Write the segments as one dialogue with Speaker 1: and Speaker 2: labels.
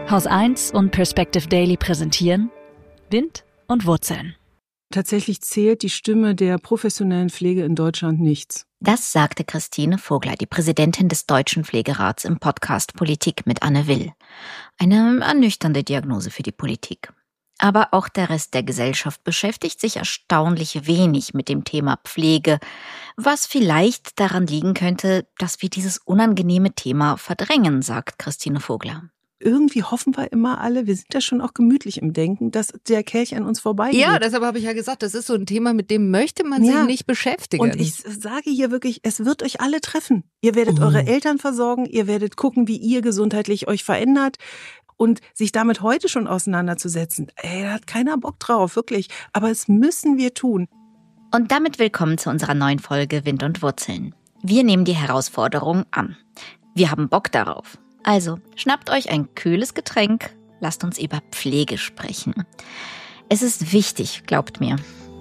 Speaker 1: Haus 1 und Perspective Daily präsentieren Wind und Wurzeln.
Speaker 2: Tatsächlich zählt die Stimme der professionellen Pflege in Deutschland nichts.
Speaker 3: Das sagte Christine Vogler, die Präsidentin des Deutschen Pflegerats, im Podcast Politik mit Anne Will. Eine ernüchternde Diagnose für die Politik. Aber auch der Rest der Gesellschaft beschäftigt sich erstaunlich wenig mit dem Thema Pflege, was vielleicht daran liegen könnte, dass wir dieses unangenehme Thema verdrängen, sagt Christine Vogler.
Speaker 2: Irgendwie hoffen wir immer alle, wir sind ja schon auch gemütlich im Denken, dass der Kelch an uns vorbeigeht.
Speaker 4: Ja, deshalb habe ich ja gesagt, das ist so ein Thema, mit dem möchte man sich nicht beschäftigen.
Speaker 2: Und ich sage hier wirklich, es wird euch alle treffen. Ihr werdet eure Eltern versorgen, ihr werdet gucken, wie ihr gesundheitlich euch verändert. Und sich damit heute schon auseinanderzusetzen, da hat keiner Bock drauf, wirklich. Aber es müssen wir tun.
Speaker 3: Und damit willkommen zu unserer neuen Folge Wind und Wurzeln. Wir nehmen die Herausforderung an. Wir haben Bock darauf. Also, schnappt euch ein kühles Getränk, lasst uns über Pflege sprechen. Es ist wichtig, glaubt mir.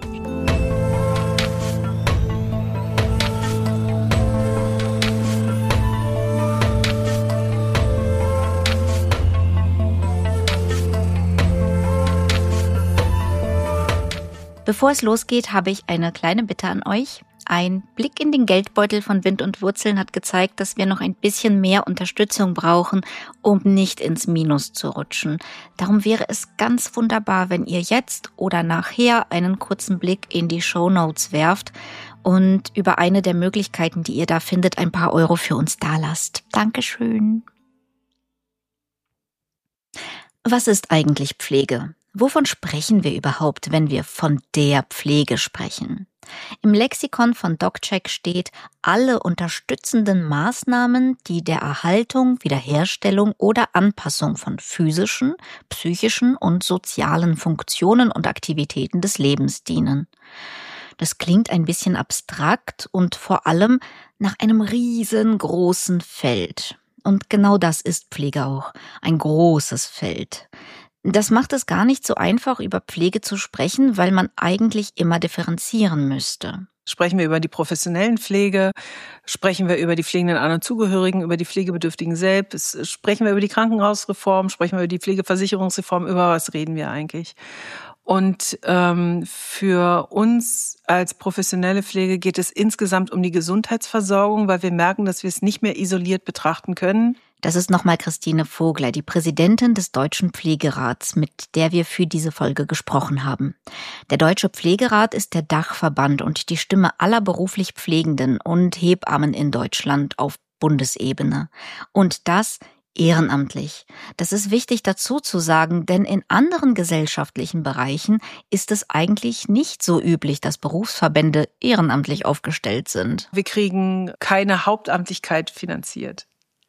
Speaker 3: Bevor es losgeht, habe ich eine kleine Bitte an euch. Ein Blick in den Geldbeutel von Wind und Wurzeln hat gezeigt, dass wir noch ein bisschen mehr Unterstützung brauchen, um nicht ins Minus zu rutschen. Darum wäre es ganz wunderbar, wenn ihr jetzt oder nachher einen kurzen Blick in die Shownotes werft und über eine der Möglichkeiten, die ihr da findet, ein paar Euro für uns dalasst. Dankeschön. Was ist eigentlich Pflege? Wovon sprechen wir überhaupt, wenn wir von der Pflege sprechen? Im Lexikon von DocCheck steht, alle unterstützenden Maßnahmen, die der Erhaltung, Wiederherstellung oder Anpassung von physischen, psychischen und sozialen Funktionen und Aktivitäten des Lebens dienen. Das klingt ein bisschen abstrakt und vor allem nach einem riesengroßen Feld. Und genau das ist Pflege auch, ein großes Feld. Das macht es gar nicht so einfach, über Pflege zu sprechen, weil man eigentlich immer differenzieren müsste.
Speaker 2: Sprechen wir über die professionellen Pflege, sprechen wir über die pflegenden An- und Zugehörigen, über die Pflegebedürftigen selbst, sprechen wir über die Krankenhausreform, sprechen wir über die Pflegeversicherungsreform, über was reden wir eigentlich? Und für uns als professionelle Pflege geht es insgesamt um die Gesundheitsversorgung, weil wir merken, dass wir es nicht mehr isoliert betrachten können.
Speaker 3: Das ist nochmal Christine Vogler, die Präsidentin des Deutschen Pflegerats, mit der wir für diese Folge gesprochen haben. Der Deutsche Pflegerat ist der Dachverband und die Stimme aller beruflich Pflegenden und Hebammen in Deutschland auf Bundesebene. Und das ehrenamtlich. Das ist wichtig dazu zu sagen, denn in anderen gesellschaftlichen Bereichen ist es eigentlich nicht so üblich, dass Berufsverbände ehrenamtlich aufgestellt sind.
Speaker 2: Wir kriegen keine Hauptamtlichkeit finanziert.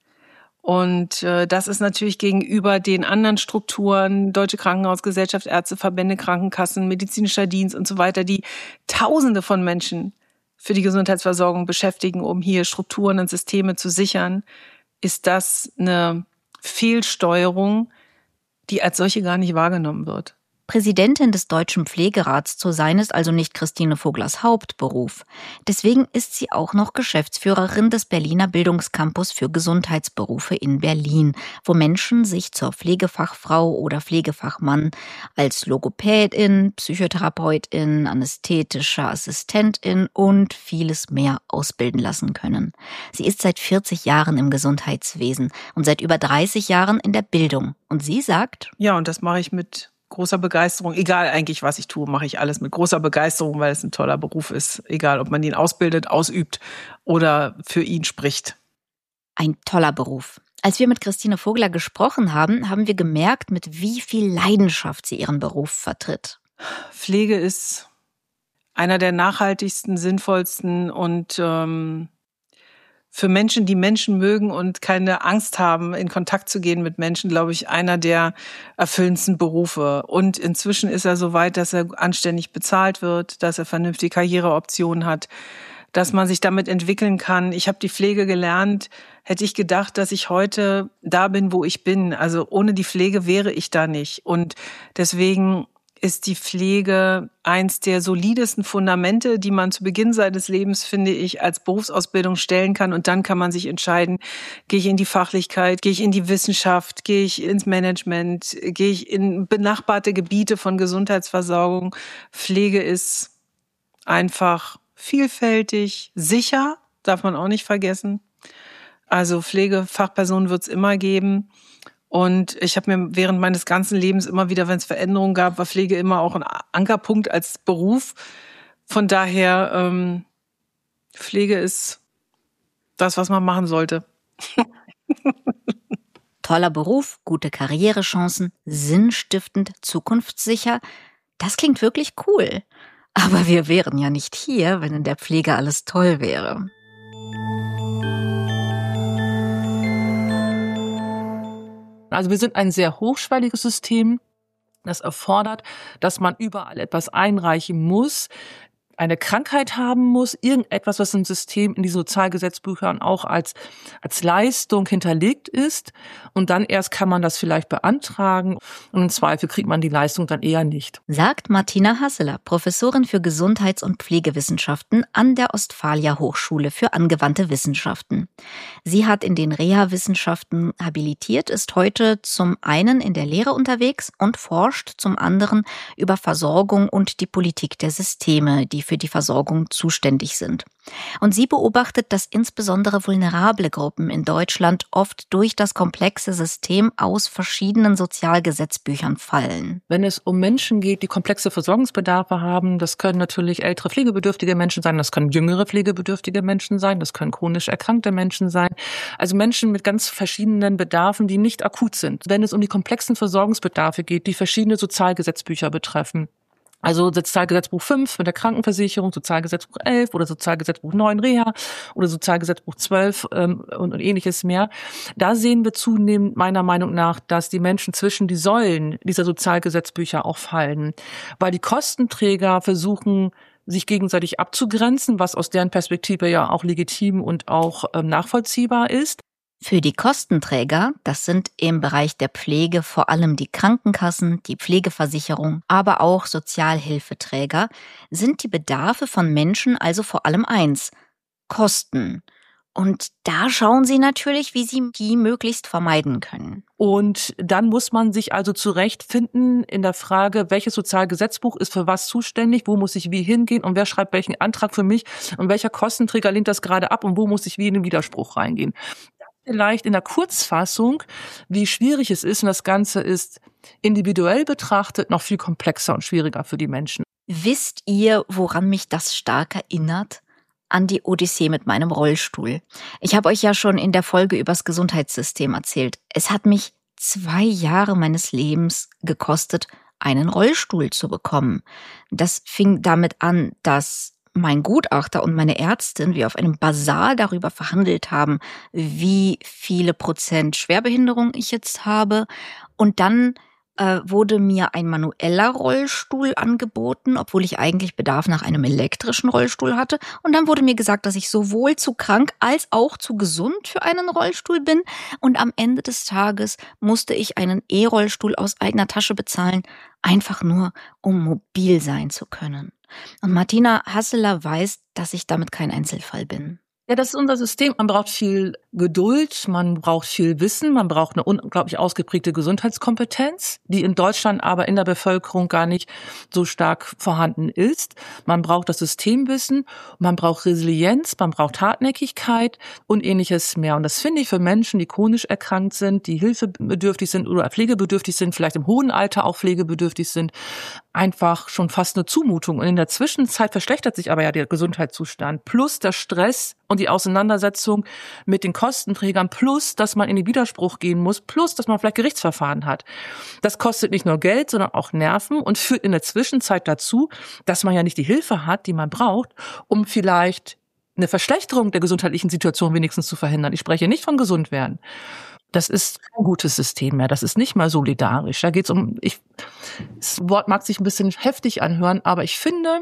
Speaker 2: Und das ist natürlich gegenüber den anderen Strukturen, Deutsche Krankenhausgesellschaft, Ärzteverbände, Krankenkassen, medizinischer Dienst und so weiter, die Tausende von Menschen für die Gesundheitsversorgung beschäftigen, um hier Strukturen und Systeme zu sichern, ist das eine Fehlsteuerung, die als solche gar nicht wahrgenommen wird.
Speaker 3: Präsidentin des Deutschen Pflegerats zu sein, ist also nicht Christine Voglers Hauptberuf. Deswegen ist sie auch noch Geschäftsführerin des Berliner Bildungscampus für Gesundheitsberufe in Berlin, wo Menschen sich zur Pflegefachfrau oder Pflegefachmann als Logopädin, Psychotherapeutin, anästhetischer Assistentin und vieles mehr ausbilden lassen können. Sie ist seit 40 Jahren im Gesundheitswesen und seit über 30 Jahren in der Bildung. Und sie sagt:
Speaker 2: Ja, und das mache ich mit großer Begeisterung. Egal eigentlich, was ich tue, mache ich alles mit großer Begeisterung, weil es ein toller Beruf ist. Egal, ob man ihn ausbildet, ausübt oder für ihn spricht.
Speaker 3: Ein toller Beruf. Als wir mit Christine Vogler gesprochen haben, haben wir gemerkt, mit wie viel Leidenschaft sie ihren Beruf vertritt.
Speaker 2: Pflege ist einer der nachhaltigsten, sinnvollsten und für Menschen, die Menschen mögen und keine Angst haben, in Kontakt zu gehen mit Menschen, glaube ich, einer der erfüllendsten Berufe. Und inzwischen ist er so weit, dass er anständig bezahlt wird, dass er vernünftige Karriereoptionen hat, dass man sich damit entwickeln kann. Ich habe die Pflege gelernt, hätte ich gedacht, dass ich heute da bin, wo ich bin. Also ohne die Pflege wäre ich da nicht. Und deswegen ist die Pflege eins der solidesten Fundamente, die man zu Beginn seines Lebens, finde ich, als Berufsausbildung stellen kann. Und dann kann man sich entscheiden, gehe ich in die Fachlichkeit, gehe ich in die Wissenschaft, gehe ich ins Management, gehe ich in benachbarte Gebiete von Gesundheitsversorgung. Pflege ist einfach vielfältig, sicher, darf man auch nicht vergessen. Also Pflegefachpersonen wird es immer geben. Und ich habe mir während meines ganzen Lebens immer wieder, wenn es Veränderungen gab, war Pflege immer auch ein Ankerpunkt als Beruf. Von daher, Pflege ist das, was man machen sollte.
Speaker 3: Toller Beruf, gute Karrierechancen, sinnstiftend, zukunftssicher. Das klingt wirklich cool. Aber wir wären ja nicht hier, wenn in der Pflege alles toll wäre.
Speaker 5: Also wir sind ein sehr hochschwelliges System. Das erfordert, dass man überall etwas einreichen muss, eine Krankheit haben muss, irgendetwas, was im System in die Sozialgesetzbüchern auch als Leistung hinterlegt ist. Und dann erst kann man das vielleicht beantragen. Und im Zweifel kriegt man die Leistung dann eher nicht.
Speaker 3: Sagt Martina Hasseler, Professorin für Gesundheits- und Pflegewissenschaften an der Ostfalia Hochschule für angewandte Wissenschaften. Sie hat in den Reha-Wissenschaften habilitiert, ist heute zum einen in der Lehre unterwegs und forscht zum anderen über Versorgung und die Politik der Systeme, die für die Versorgung zuständig sind. Und sie beobachtet, dass insbesondere vulnerable Gruppen in Deutschland oft durch das komplexe System aus verschiedenen Sozialgesetzbüchern fallen.
Speaker 5: Wenn es um Menschen geht, die komplexe Versorgungsbedarfe haben, das können natürlich ältere pflegebedürftige Menschen sein, das können jüngere pflegebedürftige Menschen sein, das können chronisch erkrankte Menschen sein. Also Menschen mit ganz verschiedenen Bedarfen, die nicht akut sind. Wenn es um die komplexen Versorgungsbedarfe geht, die verschiedene Sozialgesetzbücher betreffen, also Sozialgesetzbuch 5 mit der Krankenversicherung, Sozialgesetzbuch 11 oder Sozialgesetzbuch 9 Reha oder Sozialgesetzbuch 12 und ähnliches mehr. Da sehen wir zunehmend meiner Meinung nach, dass die Menschen zwischen die Säulen dieser Sozialgesetzbücher auch fallen, weil die Kostenträger versuchen, sich gegenseitig abzugrenzen, was aus deren Perspektive ja auch legitim und auch nachvollziehbar ist.
Speaker 3: Für die Kostenträger, das sind im Bereich der Pflege vor allem die Krankenkassen, die Pflegeversicherung, aber auch Sozialhilfeträger, sind die Bedarfe von Menschen also vor allem eins: Kosten. Und da schauen sie natürlich, wie sie die möglichst vermeiden können.
Speaker 5: Und dann muss man sich also zurechtfinden in der Frage, welches Sozialgesetzbuch ist für was zuständig, wo muss ich wie hingehen und wer schreibt welchen Antrag für mich und welcher Kostenträger lehnt das gerade ab und wo muss ich wie in den Widerspruch reingehen. Vielleicht in der Kurzfassung, wie schwierig es ist, und das Ganze ist individuell betrachtet noch viel komplexer und schwieriger für die Menschen.
Speaker 3: Wisst ihr, woran mich das stark erinnert? An die Odyssee mit meinem Rollstuhl. Ich habe euch ja schon in der Folge übers Gesundheitssystem erzählt. Es hat mich 2 Jahre meines Lebens gekostet, einen Rollstuhl zu bekommen. Das fing damit an, dass mein Gutachter und meine Ärztin wir auf einem Basar darüber verhandelt haben, wie viele Prozent Schwerbehinderung ich jetzt habe. Und dann wurde mir ein manueller Rollstuhl angeboten, obwohl ich eigentlich Bedarf nach einem elektrischen Rollstuhl hatte. Und dann wurde mir gesagt, dass ich sowohl zu krank als auch zu gesund für einen Rollstuhl bin. Und am Ende des Tages musste ich einen E-Rollstuhl aus eigener Tasche bezahlen, einfach nur, um mobil sein zu können. Und Martina Hasseler weiß, dass ich damit kein Einzelfall bin.
Speaker 5: Ja, das ist unser System. Man braucht viel Geduld, man braucht viel Wissen, man braucht eine unglaublich ausgeprägte Gesundheitskompetenz, die in Deutschland aber in der Bevölkerung gar nicht so stark vorhanden ist. Man braucht das Systemwissen, man braucht Resilienz, man braucht Hartnäckigkeit und ähnliches mehr. Und das finde ich für Menschen, die chronisch erkrankt sind, die hilfebedürftig sind oder pflegebedürftig sind, vielleicht im hohen Alter auch pflegebedürftig sind, einfach schon fast eine Zumutung. Und in der Zwischenzeit verschlechtert sich aber ja der Gesundheitszustand plus der Stress und die Auseinandersetzung mit den Kostenträgern plus, dass man in den Widerspruch gehen muss, plus, dass man vielleicht Gerichtsverfahren hat. Das kostet nicht nur Geld, sondern auch Nerven und führt in der Zwischenzeit dazu, dass man ja nicht die Hilfe hat, die man braucht, um vielleicht eine Verschlechterung der gesundheitlichen Situation wenigstens zu verhindern. Ich spreche nicht von gesund werden. Das ist kein gutes System mehr. Das ist nicht mal solidarisch. Da geht's um, das Wort mag sich ein bisschen heftig anhören, aber ich finde,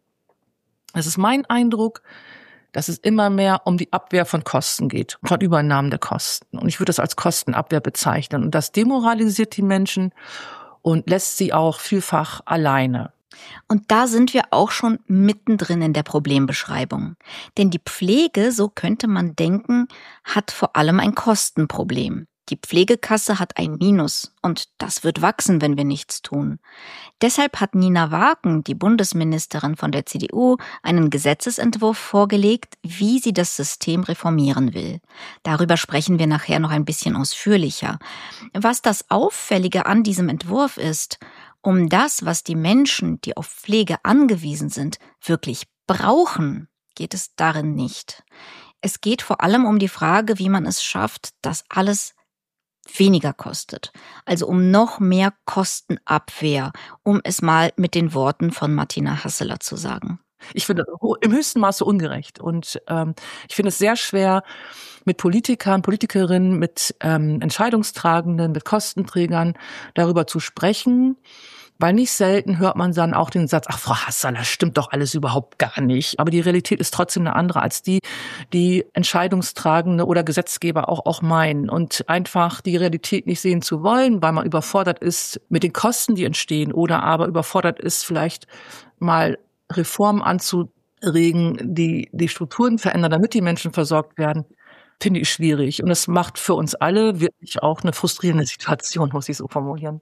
Speaker 5: es ist mein Eindruck, dass es immer mehr um die Abwehr von Kosten geht, von Übernahmen der Kosten. Und ich würde das als Kostenabwehr bezeichnen. Und das demoralisiert die Menschen und lässt sie auch vielfach alleine.
Speaker 3: Und da sind wir auch schon mittendrin in der Problembeschreibung. Denn die Pflege, so könnte man denken, hat vor allem ein Kostenproblem. Die Pflegekasse hat ein Minus und das wird wachsen, wenn wir nichts tun. Deshalb hat Nina Waaken, die Bundesministerin von der CDU, einen Gesetzesentwurf vorgelegt, wie sie das System reformieren will. Darüber sprechen wir nachher noch ein bisschen ausführlicher. Was das Auffällige an diesem Entwurf ist: Um das, was die Menschen, die auf Pflege angewiesen sind, wirklich brauchen, geht es darin nicht. Es geht vor allem um die Frage, wie man es schafft, dass alles weniger kostet. Also um noch mehr Kostenabwehr, um es mal mit den Worten von Martina Hasseler zu sagen.
Speaker 5: Ich finde im höchsten Maße ungerecht. Und ich finde es sehr schwer, mit Politikern, Politikerinnen, mit Entscheidungstragenden, mit Kostenträgern darüber zu sprechen. Weil nicht selten hört man dann auch den Satz, ach, Frau Hasseler, stimmt doch alles überhaupt gar nicht. Aber die Realität ist trotzdem eine andere als die Entscheidungstragende oder Gesetzgeber auch meinen. Und einfach die Realität nicht sehen zu wollen, weil man überfordert ist mit den Kosten, die entstehen, oder aber überfordert ist, vielleicht mal Reformen anzuregen, die Strukturen verändern, damit die Menschen versorgt werden, finde ich schwierig. Und es macht für uns alle wirklich auch eine frustrierende Situation, muss ich so formulieren.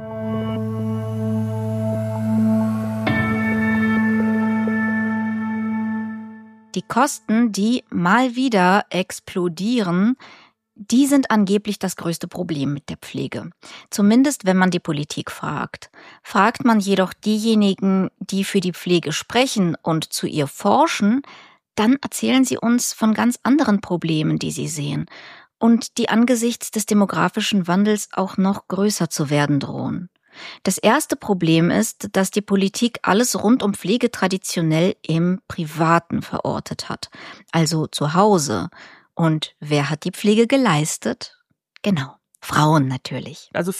Speaker 3: Die Kosten, die mal wieder explodieren, die sind angeblich das größte Problem mit der Pflege. Zumindest, wenn man die Politik fragt. Fragt man jedoch diejenigen, die für die Pflege sprechen und zu ihr forschen, dann erzählen sie uns von ganz anderen Problemen, die sie sehen und die angesichts des demografischen Wandels auch noch größer zu werden drohen. Das erste Problem ist, dass die Politik alles rund um Pflege traditionell im Privaten verortet hat, also zu Hause. Und wer hat die Pflege geleistet? Genau, Frauen natürlich.
Speaker 5: Also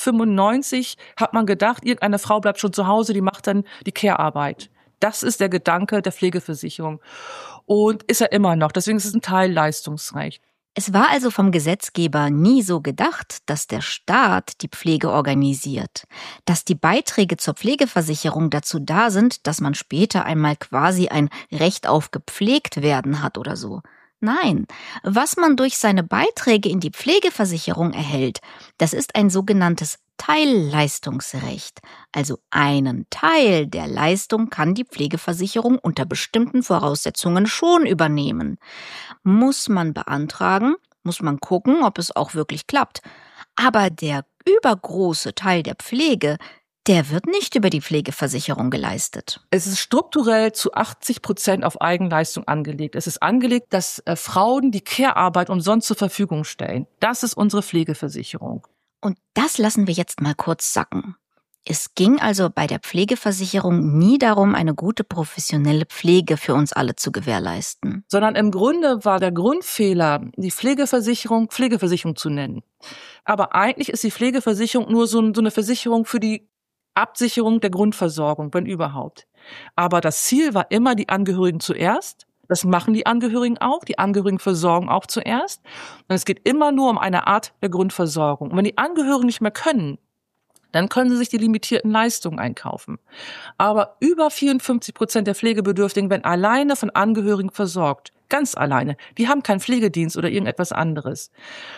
Speaker 5: 95 hat man gedacht, irgendeine Frau bleibt schon zu Hause, die macht dann die Care-Arbeit. Das ist der Gedanke der Pflegeversicherung und ist er immer noch. Deswegen ist es ein Teilleistungsrecht.
Speaker 3: Es war also vom Gesetzgeber nie so gedacht, dass der Staat die Pflege organisiert, dass die Beiträge zur Pflegeversicherung dazu da sind, dass man später einmal quasi ein Recht auf gepflegt werden hat oder so. Nein, was man durch seine Beiträge in die Pflegeversicherung erhält, das ist ein sogenanntes Teilleistungsrecht. Also einen Teil der Leistung kann die Pflegeversicherung unter bestimmten Voraussetzungen schon übernehmen. Muss man beantragen, muss man gucken, ob es auch wirklich klappt. Aber der übergroße Teil der Pflege, der wird nicht über die Pflegeversicherung geleistet.
Speaker 5: Es ist strukturell zu 80% auf Eigenleistung angelegt. Es ist angelegt, dass Frauen die Care-Arbeit umsonst zur Verfügung stellen. Das ist unsere Pflegeversicherung.
Speaker 3: Und das lassen wir jetzt mal kurz sacken. Es ging also bei der Pflegeversicherung nie darum, eine gute professionelle Pflege für uns alle zu gewährleisten.
Speaker 5: Sondern im Grunde war der Grundfehler, die Pflegeversicherung zu nennen. Aber eigentlich ist die Pflegeversicherung nur so eine Versicherung für die Absicherung der Grundversorgung, wenn überhaupt. Aber das Ziel war immer die Angehörigen zuerst. Das machen die Angehörigen auch. Die Angehörigen versorgen auch zuerst. Und es geht immer nur um eine Art der Grundversorgung. Und wenn die Angehörigen nicht mehr können, dann können sie sich die limitierten Leistungen einkaufen. Aber über 54% der Pflegebedürftigen werden alleine von Angehörigen versorgt. Ganz alleine. Die haben keinen Pflegedienst oder irgendetwas anderes.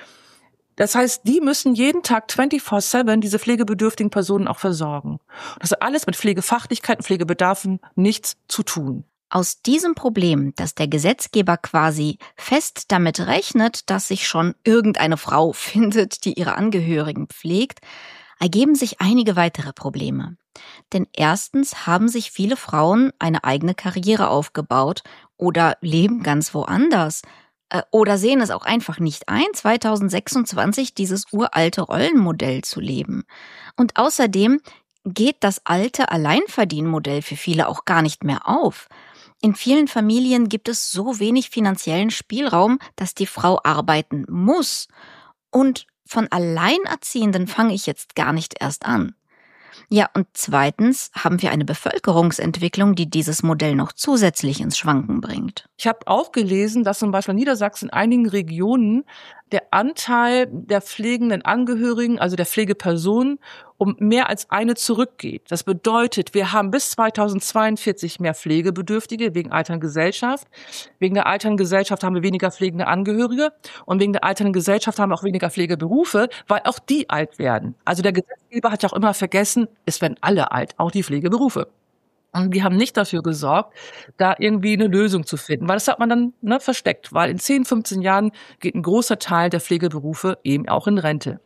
Speaker 5: Das heißt, die müssen jeden Tag 24/7 diese pflegebedürftigen Personen auch versorgen. Das hat alles mit Pflegefachlichkeit und Pflegebedarfen nichts zu tun.
Speaker 3: Aus diesem Problem, dass der Gesetzgeber quasi fest damit rechnet, dass sich schon irgendeine Frau findet, die ihre Angehörigen pflegt, ergeben sich einige weitere Probleme. Denn erstens haben sich viele Frauen eine eigene Karriere aufgebaut oder leben ganz woanders. Oder sehen es auch einfach nicht ein, 2026 dieses uralte Rollenmodell zu leben. Und außerdem geht das alte Alleinverdienmodell für viele auch gar nicht mehr auf. In vielen Familien gibt es so wenig finanziellen Spielraum, dass die Frau arbeiten muss. Und von Alleinerziehenden fange ich jetzt gar nicht erst an. Ja, und zweitens haben wir eine Bevölkerungsentwicklung, die dieses Modell noch zusätzlich ins Schwanken bringt.
Speaker 5: Ich habe auch gelesen, dass zum Beispiel in Niedersachsen in einigen Regionen der Anteil der pflegenden Angehörigen, also der Pflegepersonen, um mehr als eine zurückgeht. Das bedeutet, wir haben bis 2042 mehr Pflegebedürftige wegen alternder Gesellschaft. Wegen der alternden Gesellschaft haben wir weniger pflegende Angehörige und wegen der alternden Gesellschaft haben wir auch weniger Pflegeberufe, weil auch die alt werden. Also der Gesetzgeber hat ja auch immer vergessen, es werden alle alt, auch die Pflegeberufe. Und die haben nicht dafür gesorgt, da irgendwie eine Lösung zu finden, weil das hat man dann versteckt, weil in 10, 15 Jahren geht ein großer Teil der Pflegeberufe eben auch in Rente.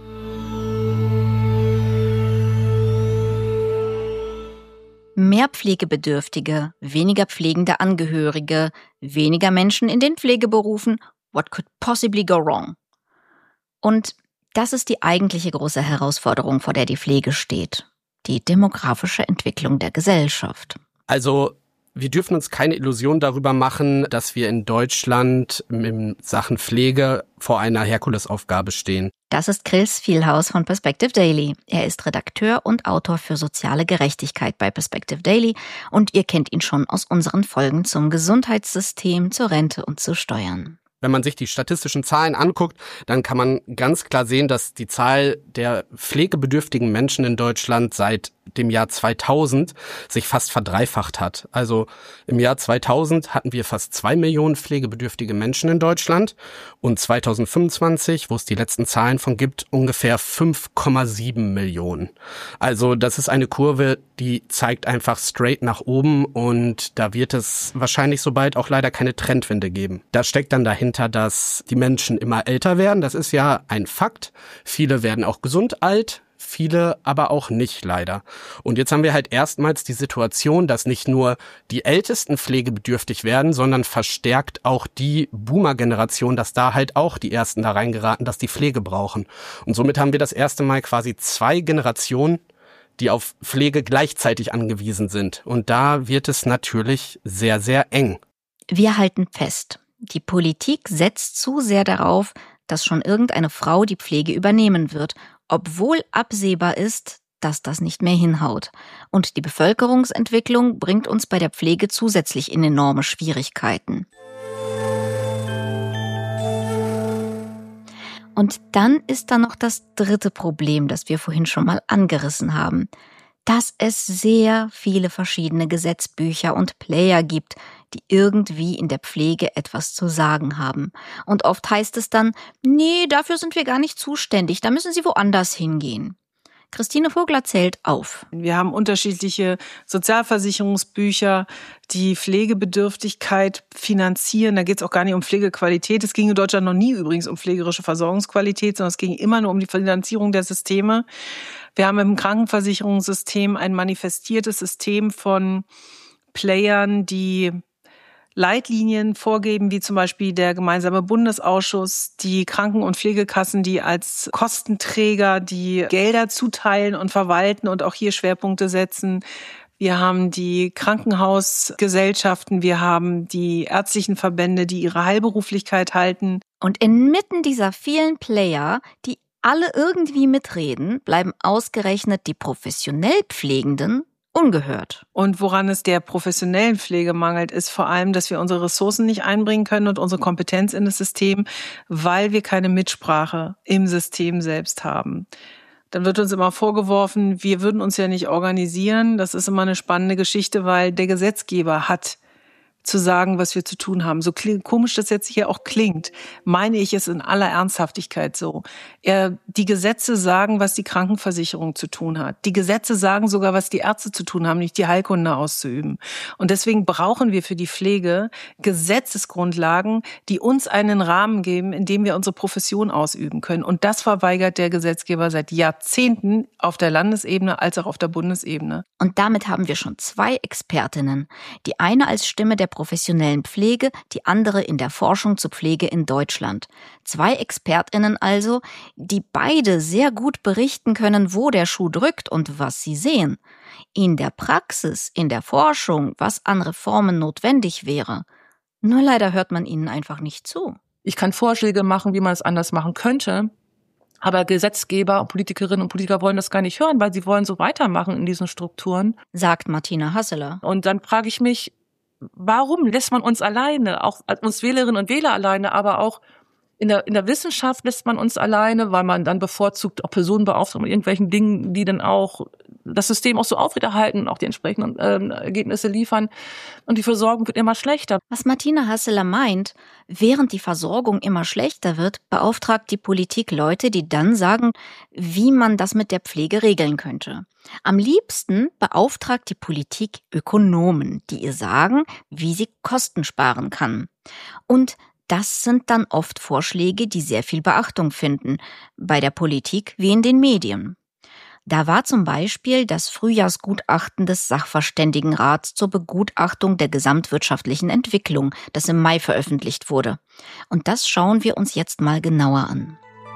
Speaker 3: Mehr Pflegebedürftige, weniger pflegende Angehörige, weniger Menschen in den Pflegeberufen. What could possibly go wrong? Und das ist die eigentliche große Herausforderung, vor der die Pflege steht. Die demografische Entwicklung der Gesellschaft.
Speaker 6: Also wir dürfen uns keine Illusion darüber machen, dass wir in Deutschland in Sachen Pflege vor einer Herkulesaufgabe stehen.
Speaker 3: Das ist Chris Vielhaus von Perspective Daily. Er ist Redakteur und Autor für soziale Gerechtigkeit bei Perspective Daily und ihr kennt ihn schon aus unseren Folgen zum Gesundheitssystem, zur Rente und zu Steuern.
Speaker 6: Wenn man sich die statistischen Zahlen anguckt, dann kann man ganz klar sehen, dass die Zahl der pflegebedürftigen Menschen in Deutschland seit dem Jahr 2000 sich fast verdreifacht hat. Also im Jahr 2000 hatten wir fast 2 Millionen pflegebedürftige Menschen in Deutschland und 2025, wo es die letzten Zahlen von gibt, ungefähr 5,7 Millionen. Also das ist eine Kurve, die zeigt einfach straight nach oben und da wird es wahrscheinlich so bald auch leider keine Trendwende geben. Da steckt dann dahinter, dass die Menschen immer älter werden. Das ist ja ein Fakt. Viele werden auch gesund alt. Viele aber auch nicht, leider. Und jetzt haben wir halt erstmals die Situation, dass nicht nur die Ältesten pflegebedürftig werden, sondern verstärkt auch die Boomer-Generation, dass da halt auch die Ersten da reingeraten, dass die Pflege brauchen. Und somit haben wir das erste Mal quasi 2 Generationen, die auf Pflege gleichzeitig angewiesen sind. Und da wird es natürlich sehr, sehr eng.
Speaker 3: Wir halten fest, die Politik setzt zu sehr darauf, dass schon irgendeine Frau die Pflege übernehmen wird, obwohl absehbar ist, dass das nicht mehr hinhaut. Und die Bevölkerungsentwicklung bringt uns bei der Pflege zusätzlich in enorme Schwierigkeiten. Und dann ist da noch das dritte Problem, das wir vorhin schon mal angerissen haben, dass es sehr viele verschiedene Gesetzbücher und Player gibt, die irgendwie in der Pflege etwas zu sagen haben. Und oft heißt es dann, nee, dafür sind wir gar nicht zuständig, da müssen Sie woanders hingehen. Christine Vogler zählt auf.
Speaker 2: Wir haben unterschiedliche Sozialversicherungsbücher, die Pflegebedürftigkeit finanzieren. Da geht es auch gar nicht um Pflegequalität. Es ging in Deutschland noch nie übrigens um pflegerische Versorgungsqualität, sondern es ging immer nur um die Finanzierung der Systeme. Wir haben im Krankenversicherungssystem ein manifestiertes System von Playern, die Leitlinien vorgeben, wie zum Beispiel der gemeinsame Bundesausschuss, die Kranken- und Pflegekassen, die als Kostenträger die Gelder zuteilen und verwalten und auch hier Schwerpunkte setzen. Wir haben die Krankenhausgesellschaften, wir haben die ärztlichen Verbände, die ihre Heilberuflichkeit halten.
Speaker 3: Und inmitten dieser vielen Player, die alle irgendwie mitreden, bleiben ausgerechnet die professionell Pflegenden ungehört.
Speaker 2: Und woran es der professionellen Pflege mangelt, ist vor allem, dass wir unsere Ressourcen nicht einbringen können und unsere Kompetenz in das System, weil wir keine Mitsprache im System selbst haben. Dann wird uns immer vorgeworfen, wir würden uns ja nicht organisieren. Das ist immer eine spannende Geschichte, weil der Gesetzgeber hat zu sagen, was wir zu tun haben. So komisch das jetzt hier auch klingt, meine ich es in aller Ernsthaftigkeit so. Die Gesetze sagen, was die Krankenversicherung zu tun hat. Die Gesetze sagen sogar, was die Ärzte zu tun haben, nicht die Heilkunde auszuüben. Und deswegen brauchen wir für die Pflege Gesetzesgrundlagen, die uns einen Rahmen geben, in dem wir unsere Profession ausüben können. Und das verweigert der Gesetzgeber seit Jahrzehnten auf der Landesebene als auch auf der Bundesebene.
Speaker 3: Und damit haben wir schon 2 Expertinnen. Die eine als Stimme der professionellen Pflege, die andere in der Forschung zur Pflege in Deutschland. 2 ExpertInnen also, die beide sehr gut berichten können, wo der Schuh drückt und was sie sehen. In der Praxis, in der Forschung, was an Reformen notwendig wäre. Nur leider hört man ihnen einfach nicht zu.
Speaker 5: Ich kann Vorschläge machen, wie man es anders machen könnte. Aber Gesetzgeber und Politikerinnen und Politiker wollen das gar nicht hören, weil sie wollen so weitermachen in diesen Strukturen.
Speaker 3: Sagt Martina Hasseler.
Speaker 5: Und dann frage ich mich, warum lässt man uns alleine, auch uns Wählerinnen und Wähler alleine, aber auch in der Wissenschaft lässt man uns alleine, weil man dann bevorzugt auch Personen beauftragt mit irgendwelchen Dingen, die dann auch das System auch so aufrechterhalten und auch die entsprechenden Ergebnisse liefern. Und die Versorgung wird immer schlechter.
Speaker 3: Was Martina Hasseler meint, während die Versorgung immer schlechter wird, beauftragt die Politik Leute, die dann sagen, wie man das mit der Pflege regeln könnte. Am liebsten beauftragt die Politik Ökonomen, die ihr sagen, wie sie Kosten sparen kann. Und das sind dann oft Vorschläge, die sehr viel Beachtung finden, bei der Politik wie in den Medien. Da war zum Beispiel das Frühjahrsgutachten des Sachverständigenrats zur Begutachtung der gesamtwirtschaftlichen Entwicklung, das im Mai veröffentlicht wurde. Und das schauen wir uns jetzt mal genauer an.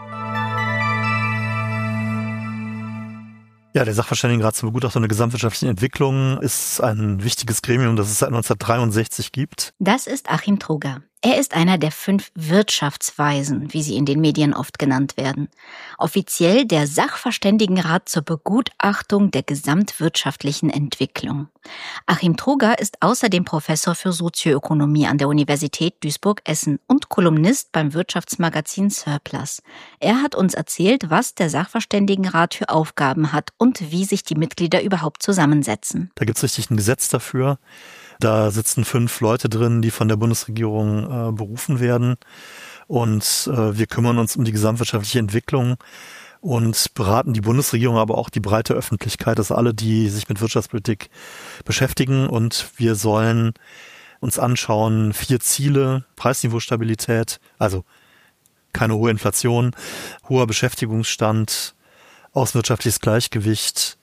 Speaker 7: Ja, der Sachverständigenrat zur Begutachtung der gesamtwirtschaftlichen Entwicklung ist ein wichtiges Gremium, das es seit 1963 gibt.
Speaker 3: Das ist Achim Trugger. Er ist einer der 5 Wirtschaftsweisen, wie sie in den Medien oft genannt werden. Offiziell der Sachverständigenrat zur Begutachtung der gesamtwirtschaftlichen Entwicklung. Achim Trugger ist außerdem Professor für Sozioökonomie an der Universität Duisburg-Essen und Kolumnist beim Wirtschaftsmagazin Surplus. Er hat uns erzählt, was der Sachverständigenrat für Aufgaben hat und wie sich die Mitglieder überhaupt zusammensetzen.
Speaker 7: Da gibt es richtig ein Gesetz dafür. Da sitzen 5 Leute drin, die von der Bundesregierung berufen werden. Und wir kümmern uns um die gesamtwirtschaftliche Entwicklung und beraten die Bundesregierung, aber auch die breite Öffentlichkeit, also alle, die sich mit Wirtschaftspolitik beschäftigen. Und wir sollen uns anschauen 4 Ziele: Preisniveaustabilität, also keine hohe Inflation, hoher Beschäftigungsstand, außenwirtschaftliches Gleichgewicht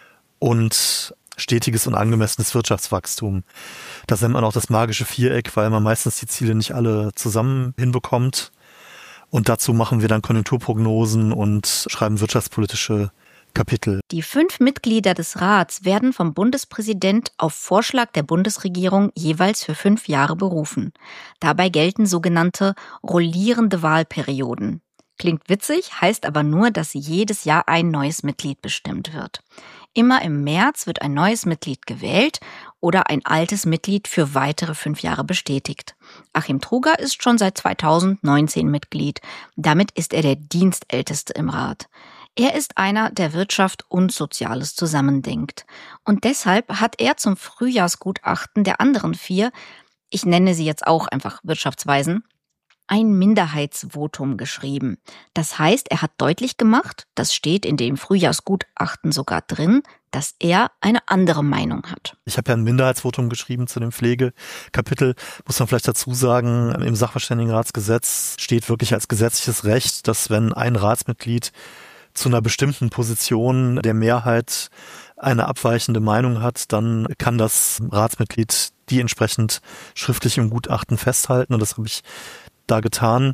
Speaker 7: und stetiges und angemessenes Wirtschaftswachstum. Das nennt man auch das magische Viereck, weil man meistens die Ziele nicht alle zusammen hinbekommt. Und dazu machen wir dann Konjunkturprognosen und schreiben wirtschaftspolitische Kapitel.
Speaker 3: Die 5 Mitglieder des Rats werden vom Bundespräsident auf Vorschlag der Bundesregierung jeweils für 5 Jahre berufen. Dabei gelten sogenannte rollierende Wahlperioden. Klingt witzig, heißt aber nur, dass jedes Jahr ein neues Mitglied bestimmt wird. Immer im März wird ein neues Mitglied gewählt oder ein altes Mitglied für weitere 5 Jahre bestätigt. Achim Trugger ist schon seit 2019 Mitglied. Damit ist er der Dienstälteste im Rat. Er ist einer, der Wirtschaft und Soziales zusammendenkt. Und deshalb hat er zum Frühjahrsgutachten der anderen 4, ich nenne sie jetzt auch einfach Wirtschaftsweisen, ein Minderheitsvotum geschrieben. Das heißt, er hat deutlich gemacht, das steht in dem Frühjahrsgutachten sogar drin, dass er eine andere Meinung hat.
Speaker 7: Ich habe ja ein Minderheitsvotum geschrieben zu dem Pflegekapitel. Muss man vielleicht dazu sagen, im Sachverständigenratsgesetz steht wirklich als gesetzliches Recht, dass wenn ein Ratsmitglied zu einer bestimmten Position der Mehrheit eine abweichende Meinung hat, dann kann das Ratsmitglied die entsprechend schriftlich im Gutachten festhalten. Und das habe ich da getan.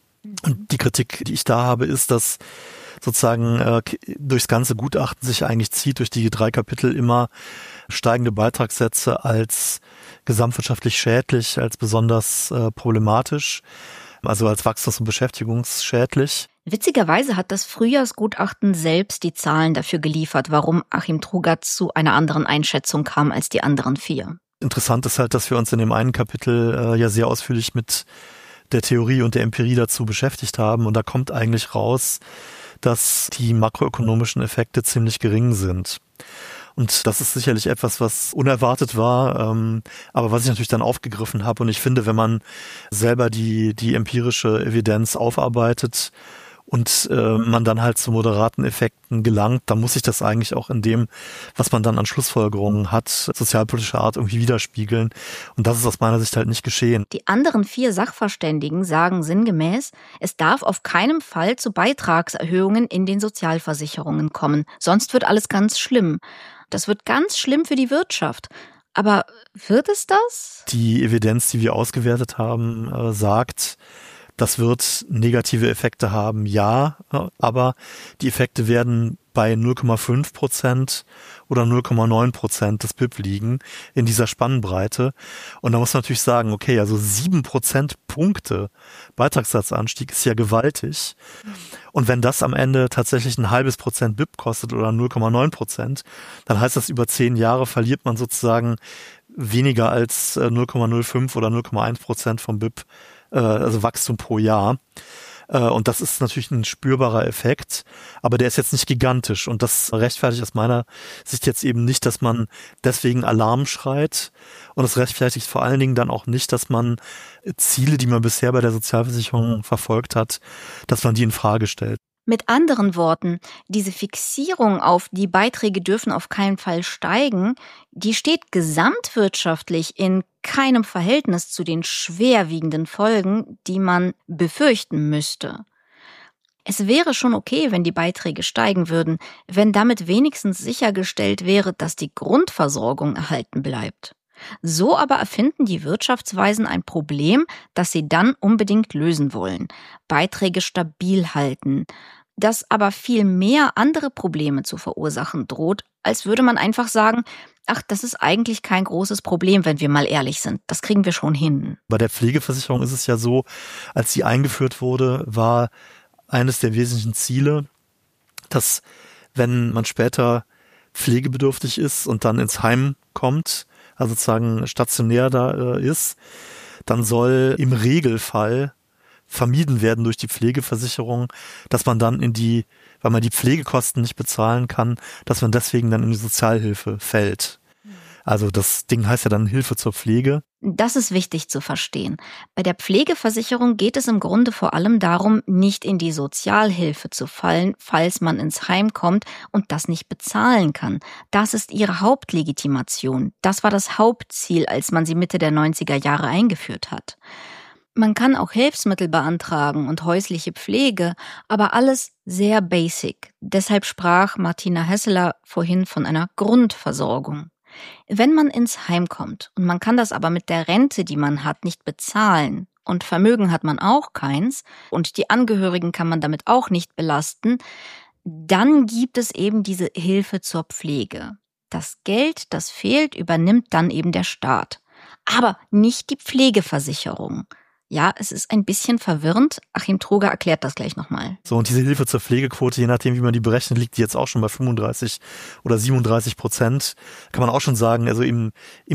Speaker 7: Und die Kritik, die ich da habe, ist, dass sozusagen durchs ganze Gutachten sich eigentlich zieht, durch die 3 Kapitel immer steigende Beitragssätze als gesamtwirtschaftlich schädlich, als besonders problematisch, also als wachstums- und beschäftigungsschädlich.
Speaker 3: Witzigerweise hat das Frühjahrsgutachten selbst die Zahlen dafür geliefert, warum Achim Trugger zu einer anderen Einschätzung kam als die anderen 4.
Speaker 7: Interessant ist halt, dass wir uns in dem einen Kapitel ja sehr ausführlich mit der Theorie und der Empirie dazu beschäftigt haben. Und da kommt eigentlich raus, dass die makroökonomischen Effekte ziemlich gering sind. Und das ist sicherlich etwas, was unerwartet war, aber was ich natürlich dann aufgegriffen habe. Und ich finde, wenn man selber die empirische Evidenz aufarbeitet und man dann halt zu moderaten Effekten gelangt, dann muss sich das eigentlich auch in dem, was man dann an Schlussfolgerungen hat, sozialpolitischer Art irgendwie widerspiegeln. Und das ist aus meiner Sicht halt nicht geschehen.
Speaker 3: Die anderen 4 Sachverständigen sagen sinngemäß, es darf auf keinen Fall zu Beitragserhöhungen in den Sozialversicherungen kommen. Sonst wird alles ganz schlimm. Das wird ganz schlimm für die Wirtschaft. Aber wird es das?
Speaker 7: Die Evidenz, die wir ausgewertet haben, sagt, Das wird negative Effekte haben, ja, aber die Effekte werden bei 0,5% oder 0,9% des BIP liegen in dieser Spannbreite. Und da muss man natürlich sagen, okay, also 7 Prozentpunkte Beitragssatzanstieg ist ja gewaltig. Und wenn das am Ende tatsächlich ein halbes Prozent BIP kostet oder 0,9%, dann heißt das, über 10 Jahre verliert man sozusagen weniger als 0,05 oder 0,1% vom BIP, also Wachstum pro Jahr. Und das ist natürlich ein spürbarer Effekt, aber der ist jetzt nicht gigantisch. Und das rechtfertigt aus meiner Sicht jetzt eben nicht, dass man deswegen Alarm schreit. Und es rechtfertigt vor allen Dingen dann auch nicht, dass man Ziele, die man bisher bei der Sozialversicherung verfolgt hat, dass man die in Frage stellt.
Speaker 3: Mit anderen Worten, diese Fixierung auf die Beiträge dürfen auf keinen Fall steigen, die steht gesamtwirtschaftlich in keinem Verhältnis zu den schwerwiegenden Folgen, die man befürchten müsste. Es wäre schon okay, wenn die Beiträge steigen würden, wenn damit wenigstens sichergestellt wäre, dass die Grundversorgung erhalten bleibt. So aber erfinden die Wirtschaftsweisen ein Problem, das sie dann unbedingt lösen wollen. Beiträge stabil halten, das aber viel mehr andere Probleme zu verursachen droht, als würde man einfach sagen, ach, das ist eigentlich kein großes Problem, wenn wir mal ehrlich sind. Das kriegen wir schon hin.
Speaker 7: Bei der Pflegeversicherung ist es ja so, als sie eingeführt wurde, war eines der wesentlichen Ziele, dass wenn man später pflegebedürftig ist und dann ins Heim kommt, also sozusagen stationär da ist, dann soll im Regelfall vermieden werden durch die Pflegeversicherung, dass man dann weil man die Pflegekosten nicht bezahlen kann, dass man deswegen dann in die Sozialhilfe fällt. Also das Ding heißt ja dann Hilfe zur Pflege.
Speaker 3: Das ist wichtig zu verstehen. Bei der Pflegeversicherung geht es im Grunde vor allem darum, nicht in die Sozialhilfe zu fallen, falls man ins Heim kommt und das nicht bezahlen kann. Das ist ihre Hauptlegitimation. Das war das Hauptziel, als man sie Mitte der 90er Jahre eingeführt hat. Man kann auch Hilfsmittel beantragen und häusliche Pflege, aber alles sehr basic. Deshalb sprach Martina Hesseler vorhin von einer Grundversorgung. Wenn man ins Heim kommt und man kann das aber mit der Rente, die man hat, nicht bezahlen und Vermögen hat man auch keins und die Angehörigen kann man damit auch nicht belasten, dann gibt es eben diese Hilfe zur Pflege. Das Geld, das fehlt, übernimmt dann eben der Staat. Aber nicht die Pflegeversicherung. Ja, es ist ein bisschen verwirrend. Achim Troger erklärt das gleich nochmal.
Speaker 7: So, und diese Hilfe zur Pflegequote, je nachdem, wie man die berechnet, liegt die jetzt auch schon bei 35 oder 37%. Kann man auch schon sagen, also im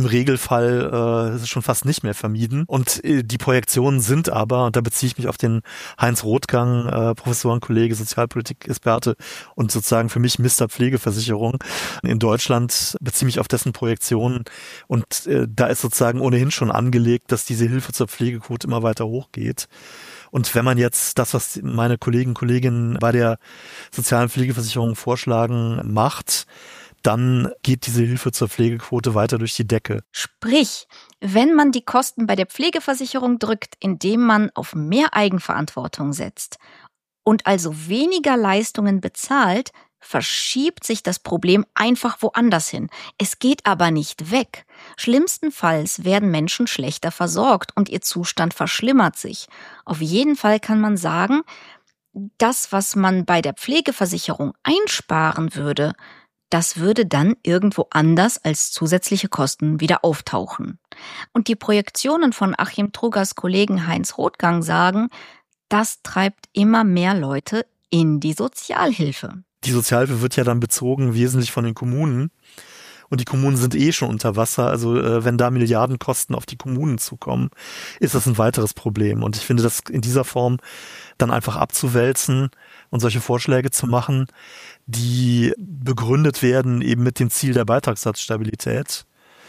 Speaker 7: Regelfall ist es schon fast nicht mehr vermieden. Und die Projektionen sind aber, und da beziehe ich mich auf den Heinz Rothgang, Professorenkollege, Sozialpolitik-Experte und sozusagen für mich Mr. Pflegeversicherung in Deutschland, beziehe mich auf dessen Projektionen. Und da ist sozusagen ohnehin schon angelegt, dass diese Hilfe zur Pflegequote immer weiter hochgeht. Und wenn man jetzt das, was meine Kolleginnen bei der sozialen Pflegeversicherung vorschlagen, macht, dann geht diese Hilfe zur Pflegequote weiter durch die Decke.
Speaker 3: Sprich, wenn man die Kosten bei der Pflegeversicherung drückt, indem man auf mehr Eigenverantwortung setzt und also weniger Leistungen bezahlt, verschiebt sich das Problem einfach woanders hin. Es geht aber nicht weg. Schlimmstenfalls werden Menschen schlechter versorgt und ihr Zustand verschlimmert sich. Auf jeden Fall kann man sagen, das, was man bei der Pflegeversicherung einsparen würde, das würde dann irgendwo anders als zusätzliche Kosten wieder auftauchen. Und die Projektionen von Achim Trogers Kollegen Heinz Rothgang sagen, das treibt immer mehr Leute in die Sozialhilfe.
Speaker 7: Die Sozialhilfe wird ja dann bezogen wesentlich von den Kommunen. Und die Kommunen sind schon unter Wasser. Also wenn da Milliardenkosten auf die Kommunen zukommen, ist das ein weiteres Problem. Und ich finde, das in dieser Form dann einfach abzuwälzen und solche Vorschläge zu machen, die begründet werden eben mit dem Ziel der Beitragssatzstabilität.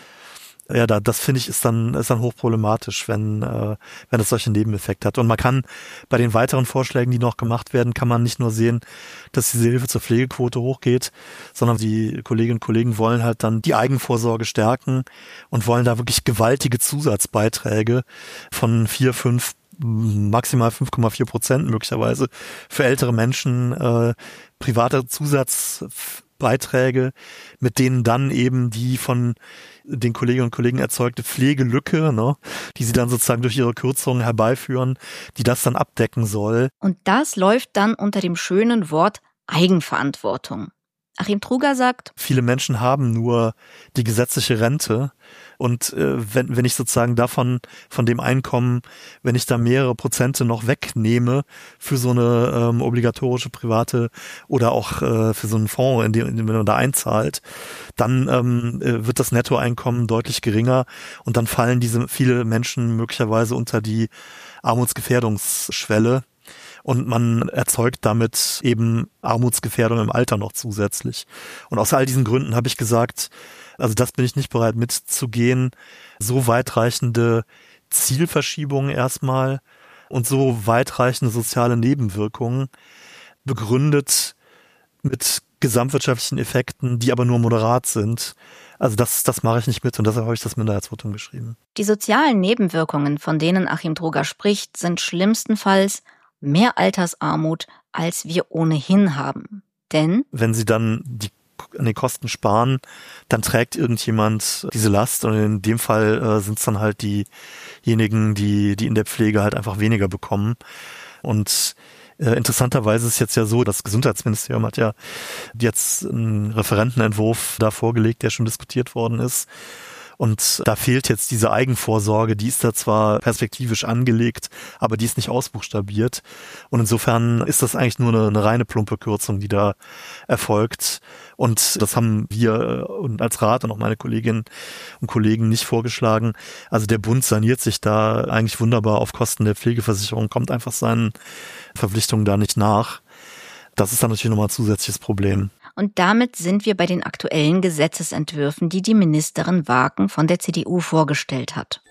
Speaker 7: Ja, das finde ich ist dann hochproblematisch, wenn das solche Nebeneffekte hat. Und man kann bei den weiteren Vorschlägen, die noch gemacht werden, kann man nicht nur sehen, dass diese Hilfe zur Pflegequote hochgeht, sondern die Kolleginnen und Kollegen wollen halt dann die Eigenvorsorge stärken und wollen da wirklich gewaltige Zusatzbeiträge von 4, 5, maximal 5,4% möglicherweise für ältere Menschen, private Zusatz Beiträge, mit denen dann eben die von den Kolleginnen und Kollegen erzeugte Pflegelücke, ne, die sie dann sozusagen durch ihre Kürzungen herbeiführen, die das dann abdecken soll.
Speaker 3: Und das läuft dann unter dem schönen Wort Eigenverantwortung. Achim Truger sagt,
Speaker 7: viele Menschen haben nur die gesetzliche Rente und wenn ich sozusagen von dem Einkommen, wenn ich da mehrere Prozente noch wegnehme für so eine obligatorische private oder auch für so einen Fonds, in dem man da einzahlt, dann wird das Nettoeinkommen deutlich geringer und dann fallen viele Menschen möglicherweise unter die Armutsgefährdungsschwelle. Und man erzeugt damit eben Armutsgefährdung im Alter noch zusätzlich. Und aus all diesen Gründen habe ich gesagt, also das bin ich nicht bereit mitzugehen, so weitreichende Zielverschiebungen erstmal und so weitreichende soziale Nebenwirkungen, begründet mit gesamtwirtschaftlichen Effekten, die aber nur moderat sind. Also das mache ich nicht mit und deshalb habe ich das Minderheitsvotum geschrieben.
Speaker 3: Die sozialen Nebenwirkungen, von denen Achim Truger spricht, sind schlimmstenfalls mehr Altersarmut, als wir ohnehin haben. Denn
Speaker 7: wenn sie dann an den Kosten sparen, dann trägt irgendjemand diese Last und in dem Fall sind es dann halt diejenigen, die in der Pflege halt einfach weniger bekommen. Und interessanterweise ist es jetzt ja so, das Gesundheitsministerium hat ja jetzt einen Referentenentwurf da vorgelegt, der schon diskutiert worden ist. Und da fehlt jetzt diese Eigenvorsorge, die ist da zwar perspektivisch angelegt, aber die ist nicht ausbuchstabiert. Und insofern ist das eigentlich nur eine reine plumpe Kürzung, die da erfolgt. Und das haben wir und als Rat und auch meine Kolleginnen und Kollegen nicht vorgeschlagen. Also der Bund saniert sich da eigentlich wunderbar auf Kosten der Pflegeversicherung, kommt einfach seinen Verpflichtungen da nicht nach. Das ist dann natürlich nochmal ein zusätzliches Problem.
Speaker 3: Und damit sind wir bei den aktuellen Gesetzesentwürfen, die die Ministerin Waaken von der CDU vorgestellt hat.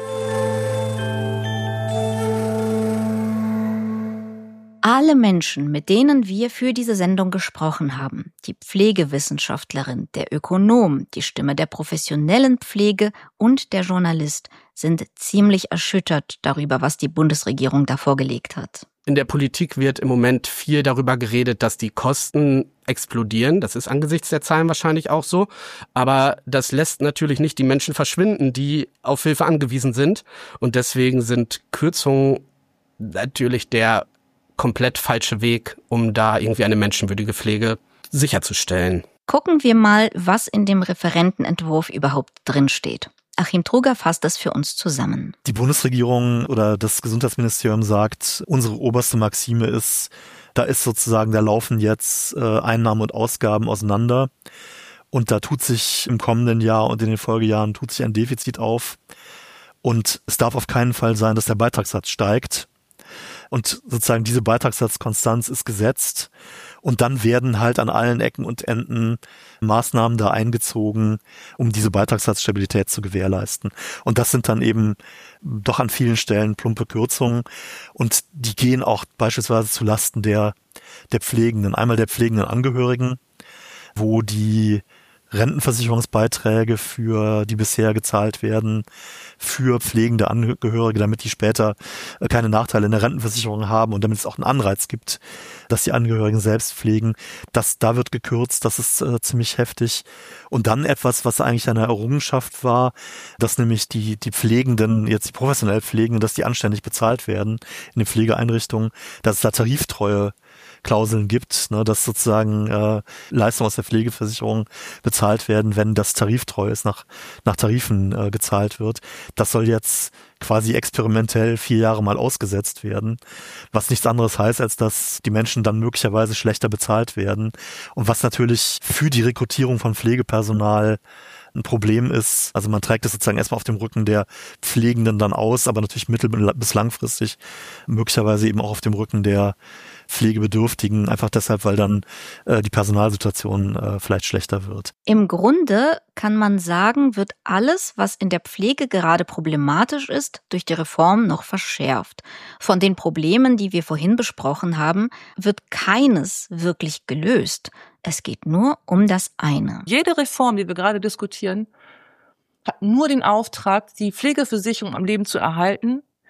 Speaker 3: Alle Menschen, mit denen wir für diese Sendung gesprochen haben, die Pflegewissenschaftlerin, der Ökonom, die Stimme der professionellen Pflege und der Journalist, sind ziemlich erschüttert darüber, was die Bundesregierung da vorgelegt hat.
Speaker 6: In der Politik wird im Moment viel darüber geredet, dass die Kosten explodieren. Das ist angesichts der Zahlen wahrscheinlich auch so. Aber das lässt natürlich nicht die Menschen verschwinden, die auf Hilfe angewiesen sind. Und deswegen sind Kürzungen natürlich der komplett falsche Weg, um da irgendwie eine menschenwürdige Pflege sicherzustellen.
Speaker 3: Gucken wir mal, was in dem Referentenentwurf überhaupt drinsteht. Achim Truger fasst das für uns zusammen.
Speaker 7: Die Bundesregierung oder das Gesundheitsministerium sagt, unsere oberste Maxime ist, da laufen jetzt Einnahmen und Ausgaben auseinander und da tut sich im kommenden Jahr und in den Folgejahren ein Defizit auf und es darf auf keinen Fall sein, dass der Beitragssatz steigt und sozusagen diese Beitragssatzkonstanz ist gesetzt. Und dann werden halt an allen Ecken und Enden Maßnahmen da eingezogen, um diese Beitragssatzstabilität zu gewährleisten. Und das sind dann eben doch an vielen Stellen plumpe Kürzungen. Und die gehen auch beispielsweise zu Lasten der Pflegenden. Einmal der pflegenden Angehörigen, wo die Rentenversicherungsbeiträge die bisher gezahlt werden, für pflegende Angehörige, damit die später keine Nachteile in der Rentenversicherung haben und damit es auch einen Anreiz gibt, dass die Angehörigen selbst pflegen. Da wird gekürzt, das ist ziemlich heftig. Und dann etwas, was eigentlich eine Errungenschaft war, dass nämlich die Pflegenden, jetzt die professionell Pflegenden, dass die anständig bezahlt werden in den Pflegeeinrichtungen, dass es da Tariftreue Klauseln gibt, ne, dass sozusagen Leistungen aus der Pflegeversicherung bezahlt werden, wenn das tariftreu ist, nach Tarifen gezahlt wird. Das soll jetzt quasi experimentell 4 Jahre mal ausgesetzt werden, was nichts anderes heißt, als dass die Menschen dann möglicherweise schlechter bezahlt werden und was natürlich für die Rekrutierung von Pflegepersonal ein Problem ist. Also man trägt es sozusagen erstmal auf dem Rücken der Pflegenden dann aus, aber natürlich mittel- bis langfristig möglicherweise eben auch auf dem Rücken der Pflegebedürftigen, einfach deshalb, weil dann die Personalsituation vielleicht schlechter wird.
Speaker 3: Im Grunde kann man sagen, wird alles, was in der Pflege gerade problematisch ist, durch die Reform noch verschärft. Von den Problemen, die wir vorhin besprochen haben, wird keines wirklich gelöst. Es geht nur um das eine.
Speaker 5: Jede Reform, die wir gerade diskutieren, hat nur den Auftrag, die Pflegeversicherung am Leben zu erhalten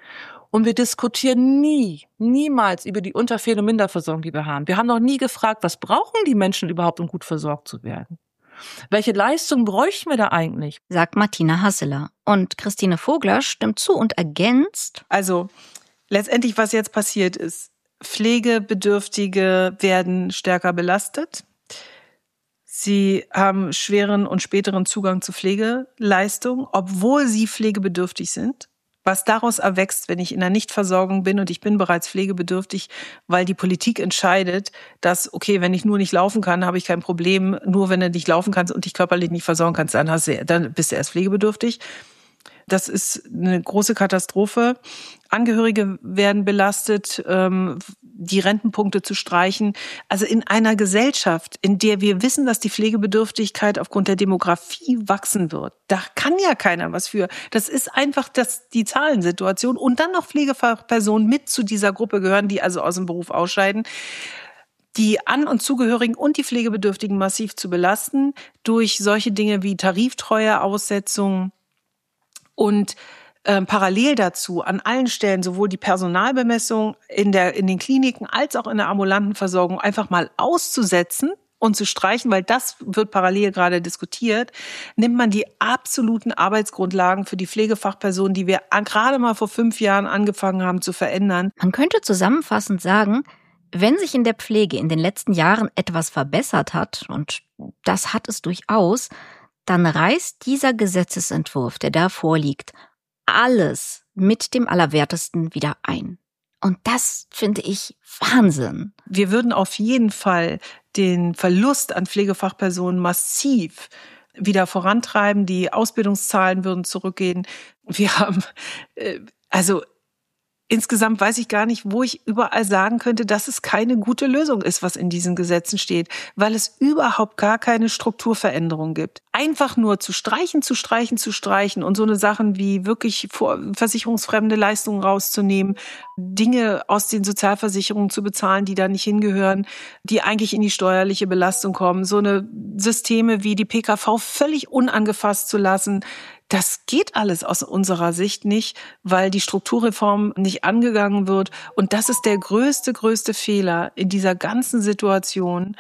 Speaker 5: Und wir diskutieren niemals über die Unter-, Fehl- und Minderversorgung, die wir haben. Wir haben noch nie gefragt, was brauchen die Menschen überhaupt, um gut versorgt zu werden? Welche Leistung bräuchten wir da eigentlich?
Speaker 3: Sagt Martina Hasseler. Und Christine Vogler stimmt zu und ergänzt:
Speaker 2: Also letztendlich, was jetzt passiert ist, Pflegebedürftige werden stärker belastet. Sie haben schweren und späteren Zugang zu Pflegeleistungen, obwohl sie pflegebedürftig sind. Was daraus erwächst, wenn ich in der Nichtversorgung bin und ich bin bereits pflegebedürftig, weil die Politik entscheidet, dass, okay, wenn ich nur nicht laufen kann, habe ich kein Problem. Nur wenn du nicht laufen kannst und dich körperlich nicht versorgen kannst, dann bist du erst pflegebedürftig. Das ist eine große Katastrophe. Angehörige werden belastet, die Rentenpunkte zu streichen. Also in einer Gesellschaft, in der wir wissen, dass die Pflegebedürftigkeit aufgrund der Demografie wachsen wird, da kann ja keiner was für. Das ist einfach die Zahlensituation. Und dann noch Pflegefachpersonen mit zu dieser Gruppe gehören, die also aus dem Beruf ausscheiden, die An- und Zugehörigen und die Pflegebedürftigen massiv zu belasten durch solche Dinge wie Tariftreueaussetzung. Und parallel dazu an allen Stellen sowohl die Personalbemessung in den Kliniken als auch in der ambulanten Versorgung einfach mal auszusetzen und zu streichen, weil das wird parallel gerade diskutiert, nimmt man die absoluten Arbeitsgrundlagen für die Pflegefachpersonen, die wir gerade mal vor 5 Jahren angefangen haben zu verändern.
Speaker 3: Man könnte zusammenfassend sagen, wenn sich in der Pflege in den letzten Jahren etwas verbessert hat, und das hat es durchaus, dann reißt dieser Gesetzesentwurf, der da vorliegt, alles mit dem Allerwertesten wieder ein. Und das finde ich Wahnsinn.
Speaker 2: Wir würden auf jeden Fall den Verlust an Pflegefachpersonen massiv wieder vorantreiben. Die Ausbildungszahlen würden zurückgehen. Wir haben, insgesamt weiß ich gar nicht, wo ich überall sagen könnte, dass es keine gute Lösung ist, was in diesen Gesetzen steht, weil es überhaupt gar keine Strukturveränderung gibt. Einfach nur zu streichen und so eine Sachen wie wirklich versicherungsfremde Leistungen rauszunehmen, Dinge aus den Sozialversicherungen zu bezahlen, die da nicht hingehören, die eigentlich in die steuerliche Belastung kommen, so eine Systeme wie die PKV völlig unangefasst zu lassen. Das geht alles aus unserer Sicht nicht, weil die Strukturreform nicht angegangen wird. Und das ist der größte Fehler in dieser ganzen Situation,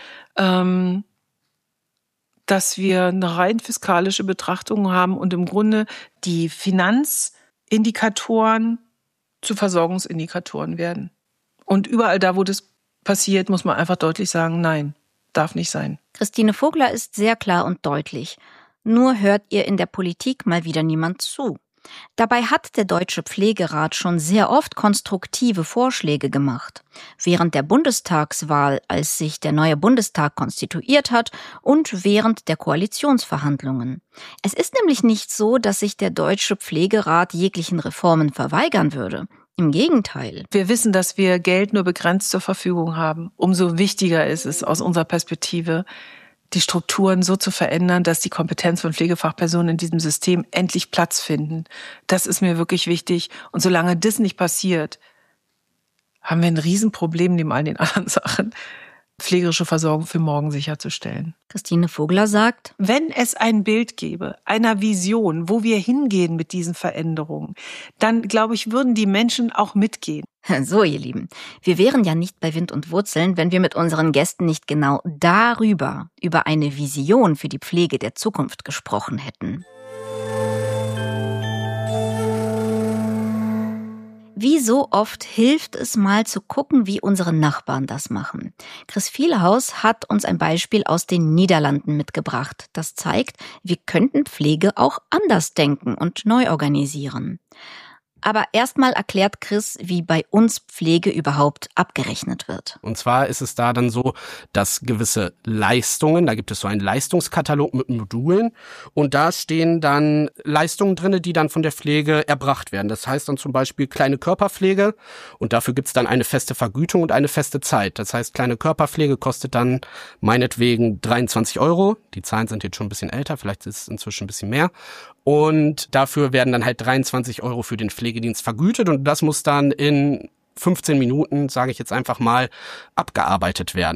Speaker 2: dass wir eine rein fiskalische Betrachtung haben und im Grunde die Finanzindikatoren zu Versorgungsindikatoren werden. Und überall da, wo das passiert, muss man einfach deutlich sagen, nein, darf nicht sein.
Speaker 3: Christine Vogler ist sehr klar und deutlich. Nur hört ihr in der Politik mal wieder niemand zu. Dabei hat der Deutsche Pflegerat schon sehr oft konstruktive Vorschläge gemacht. Während der Bundestagswahl, als sich der neue Bundestag konstituiert hat, und während der Koalitionsverhandlungen. Es ist nämlich nicht so, dass sich der Deutsche Pflegerat jeglichen Reformen verweigern würde. Im Gegenteil.
Speaker 2: Wir wissen, dass wir Geld nur begrenzt zur Verfügung haben. Umso wichtiger ist es aus unserer Perspektive, die Strukturen so zu verändern, dass die Kompetenz von Pflegefachpersonen in diesem System endlich Platz finden. Das ist mir wirklich wichtig. Und solange das nicht passiert, haben wir ein Riesenproblem neben all den anderen Sachen, pflegerische Versorgung für morgen sicherzustellen.
Speaker 3: Christine Vogler sagt:
Speaker 2: Wenn es ein Bild gäbe, einer Vision, wo wir hingehen mit diesen Veränderungen, dann, glaube ich, würden die Menschen auch mitgehen.
Speaker 3: So, ihr Lieben, wir wären ja nicht bei Wind und Wurzeln, wenn wir mit unseren Gästen nicht genau über eine Vision für die Pflege der Zukunft gesprochen hätten. Wie so oft hilft es mal zu gucken, wie unsere Nachbarn das machen. Chris Vielhaus hat uns ein Beispiel aus den Niederlanden mitgebracht. Das zeigt, wir könnten Pflege auch anders denken und neu organisieren. Aber erstmal erklärt Chris, wie bei uns Pflege überhaupt abgerechnet wird.
Speaker 6: Und zwar ist es da dann so, dass gewisse Leistungen, da gibt es so einen Leistungskatalog mit Modulen und da stehen dann Leistungen drin, die dann von der Pflege erbracht werden. Das heißt dann zum Beispiel kleine Körperpflege und dafür gibt es dann eine feste Vergütung und eine feste Zeit. Das heißt, kleine Körperpflege kostet dann meinetwegen 23 €. Die Zahlen sind jetzt schon ein bisschen älter, vielleicht ist es inzwischen ein bisschen mehr. Und dafür werden dann halt 23 € für den Pflegedienst vergütet und das muss dann in 15 Minuten, sage ich jetzt einfach mal, abgearbeitet werden.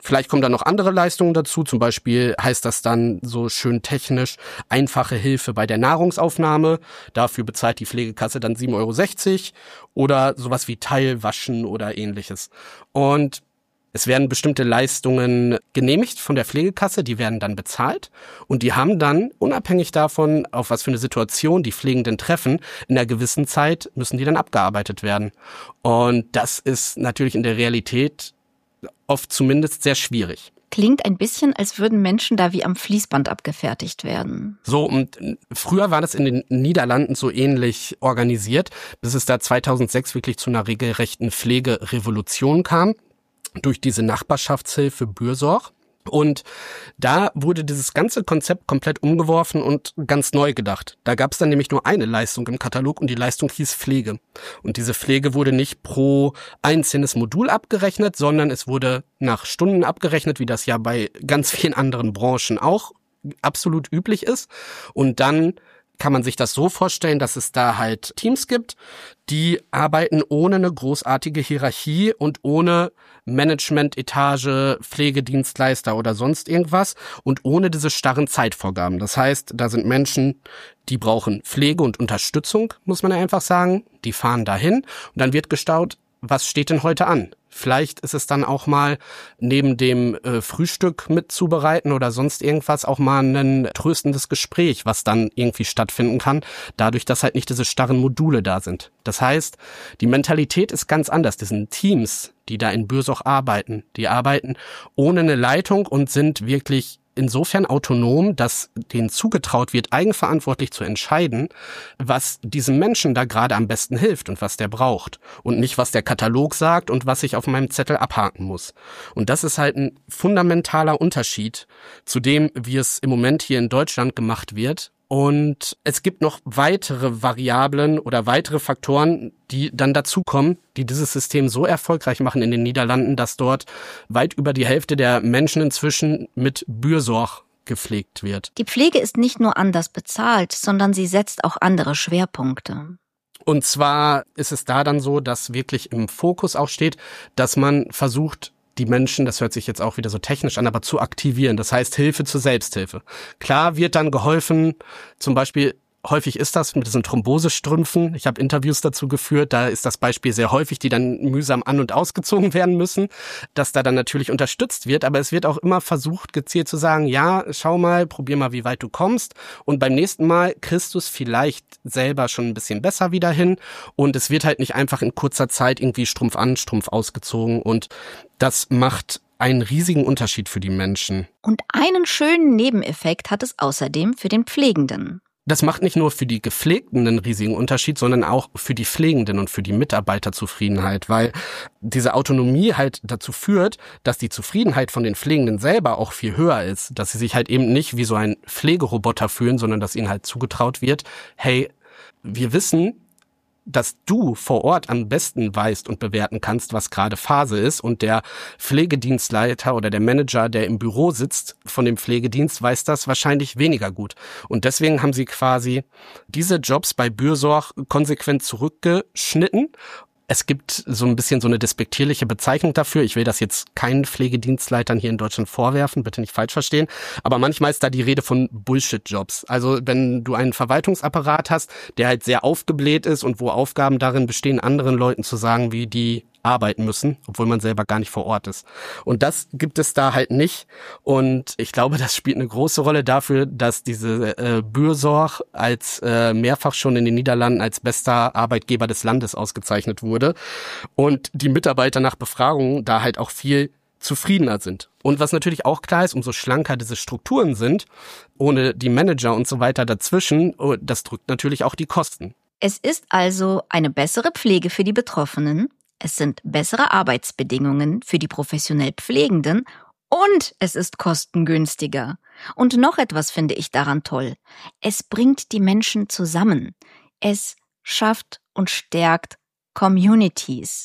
Speaker 6: Vielleicht kommen da noch andere Leistungen dazu, zum Beispiel heißt das dann so schön technisch einfache Hilfe bei der Nahrungsaufnahme. Dafür bezahlt die Pflegekasse dann 7,60 € oder sowas wie Teilwaschen oder ähnliches. Und es werden bestimmte Leistungen genehmigt von der Pflegekasse, die werden dann bezahlt und die haben dann, unabhängig davon, auf was für eine Situation die Pflegenden treffen, in einer gewissen Zeit müssen die dann abgearbeitet werden. Und das ist natürlich in der Realität oft zumindest sehr schwierig.
Speaker 3: Klingt ein bisschen, als würden Menschen da wie am Fließband abgefertigt werden.
Speaker 6: So, und früher war das in den Niederlanden so ähnlich organisiert, bis es da 2006 wirklich zu einer regelrechten Pflegerevolution kam, durch diese Nachbarschaftshilfe Bürsorg. Und da wurde dieses ganze Konzept komplett umgeworfen und ganz neu gedacht. Da gab es dann nämlich nur eine Leistung im Katalog und die Leistung hieß Pflege. Und diese Pflege wurde nicht pro einzelnes Modul abgerechnet, sondern es wurde nach Stunden abgerechnet, wie das ja bei ganz vielen anderen Branchen auch absolut üblich ist. Und dann kann man sich das so vorstellen, dass es da halt Teams gibt, die arbeiten ohne eine großartige Hierarchie und ohne Management, Etage, Pflegedienstleister oder sonst irgendwas und ohne diese starren Zeitvorgaben. Das heißt, da sind Menschen, die brauchen Pflege und Unterstützung, muss man ja einfach sagen. Die fahren dahin und dann wird geschaut, was steht denn heute an? Vielleicht ist es dann auch mal neben dem Frühstück mitzubereiten oder sonst irgendwas auch mal ein tröstendes Gespräch, was dann irgendwie stattfinden kann, dadurch, dass halt nicht diese starren Module da sind. Das heißt, die Mentalität ist ganz anders. Das sind Teams, die da in Bürsorg arbeiten. Die arbeiten ohne eine Leitung und sind wirklich insofern autonom, dass denen zugetraut wird, eigenverantwortlich zu entscheiden, was diesem Menschen da gerade am besten hilft und was der braucht. Und nicht, was der Katalog sagt und was ich auf meinem Zettel abhaken muss. Und das ist halt ein fundamentaler Unterschied zu dem, wie es im Moment hier in Deutschland gemacht wird. Und es gibt noch weitere Variablen oder weitere Faktoren, die dann dazukommen, die dieses System so erfolgreich machen in den Niederlanden, dass dort weit über die Hälfte der Menschen inzwischen mit Bürsorg gepflegt wird.
Speaker 3: Die Pflege ist nicht nur anders bezahlt, sondern sie setzt auch andere Schwerpunkte.
Speaker 6: Und zwar ist es da dann so, dass wirklich im Fokus auch steht, dass man versucht, die Menschen, das hört sich jetzt auch wieder so technisch an, aber zu aktivieren. Das heißt Hilfe zur Selbsthilfe. Klar wird dann geholfen, zum Beispiel häufig ist das mit diesen Thrombosestrümpfen. Ich habe Interviews dazu geführt, da ist das Beispiel sehr häufig, die dann mühsam an- und ausgezogen werden müssen, dass da dann natürlich unterstützt wird. Aber es wird auch immer versucht, gezielt zu sagen, ja, schau mal, probier mal, wie weit du kommst. Und beim nächsten Mal kriegst du es vielleicht selber schon ein bisschen besser wieder hin. Und es wird halt nicht einfach in kurzer Zeit irgendwie Strumpf an, Strumpf ausgezogen. Und das macht einen riesigen Unterschied für die Menschen.
Speaker 3: Und einen schönen Nebeneffekt hat es außerdem für den Pflegenden.
Speaker 6: Das macht nicht nur für die Gepflegten einen riesigen Unterschied, sondern auch für die Pflegenden und für die Mitarbeiterzufriedenheit, weil diese Autonomie halt dazu führt, dass die Zufriedenheit von den Pflegenden selber auch viel höher ist, dass sie sich halt eben nicht wie so ein Pflegeroboter fühlen, sondern dass ihnen halt zugetraut wird, hey, wir wissen, dass du vor Ort am besten weißt und bewerten kannst, was gerade Phase ist und der Pflegedienstleiter oder der Manager, der im Büro sitzt von dem Pflegedienst, weiß das wahrscheinlich weniger gut. Und deswegen haben sie quasi diese Jobs bei Bürsorg konsequent zurückgeschnitten. Es gibt so ein bisschen so eine despektierliche Bezeichnung dafür. Ich will das jetzt keinen Pflegedienstleitern hier in Deutschland vorwerfen, bitte nicht falsch verstehen. Aber manchmal ist da die Rede von Bullshit-Jobs. Also wenn du einen Verwaltungsapparat hast, der halt sehr aufgebläht ist und wo Aufgaben darin bestehen, anderen Leuten zu sagen, wie die arbeiten müssen, obwohl man selber gar nicht vor Ort ist. Und das gibt es da halt nicht. Und ich glaube, das spielt eine große Rolle dafür, dass diese Bürsorg als mehrfach schon in den Niederlanden als bester Arbeitgeber des Landes ausgezeichnet wurde. Und die Mitarbeiter nach Befragungen da halt auch viel zufriedener sind. Und was natürlich auch klar ist, umso schlanker diese Strukturen sind, ohne die Manager und so weiter dazwischen, das drückt natürlich auch die Kosten.
Speaker 3: Es ist also eine bessere Pflege für die Betroffenen. Es sind bessere Arbeitsbedingungen für die professionell Pflegenden und es ist kostengünstiger. Und noch etwas finde ich daran toll. Es bringt die Menschen zusammen. Es schafft und stärkt Communities.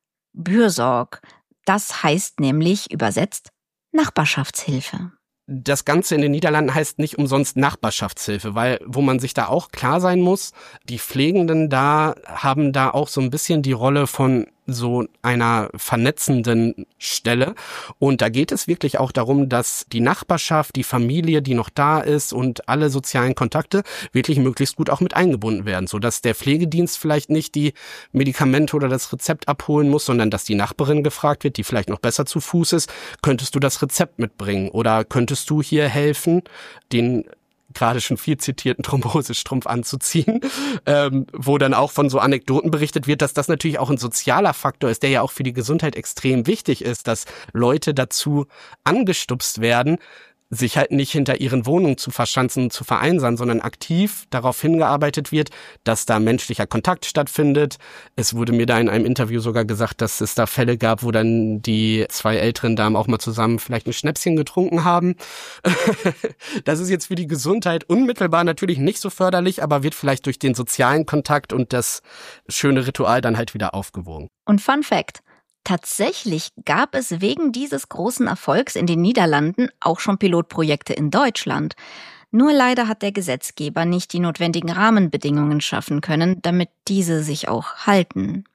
Speaker 3: Bürsorg, das heißt nämlich übersetzt Nachbarschaftshilfe.
Speaker 6: Das Ganze in den Niederlanden heißt nicht umsonst Nachbarschaftshilfe, weil wo man sich da auch klar sein muss, die Pflegenden da haben da auch so ein bisschen die Rolle von so einer vernetzenden Stelle. Und da geht es wirklich auch darum, dass die Nachbarschaft, die Familie, die noch da ist und alle sozialen Kontakte wirklich möglichst gut auch mit eingebunden werden, sodass der Pflegedienst vielleicht nicht die Medikamente oder das Rezept abholen muss, sondern dass die Nachbarin gefragt wird, die vielleicht noch besser zu Fuß ist, könntest du das Rezept mitbringen oder könntest du hier helfen, den gerade schon viel zitierten Thrombosestrumpf anzuziehen, wo dann auch von so Anekdoten berichtet wird, dass das natürlich auch ein sozialer Faktor ist, der ja auch für die Gesundheit extrem wichtig ist, dass Leute dazu angestupst werden, sich halt nicht hinter ihren Wohnungen zu verschanzen und zu vereinsamen, sondern aktiv darauf hingearbeitet wird, dass da menschlicher Kontakt stattfindet. Es wurde mir da in einem Interview sogar gesagt, dass es da Fälle gab, wo dann die 2 älteren Damen auch mal zusammen vielleicht ein Schnäpschen getrunken haben. Das ist jetzt für die Gesundheit unmittelbar natürlich nicht so förderlich, aber wird vielleicht durch den sozialen Kontakt und das schöne Ritual dann halt wieder aufgewogen.
Speaker 3: Und Fun Fact: Tatsächlich gab es wegen dieses großen Erfolgs in den Niederlanden auch schon Pilotprojekte in Deutschland. Nur leider hat der Gesetzgeber nicht die notwendigen Rahmenbedingungen schaffen können, damit diese sich auch halten.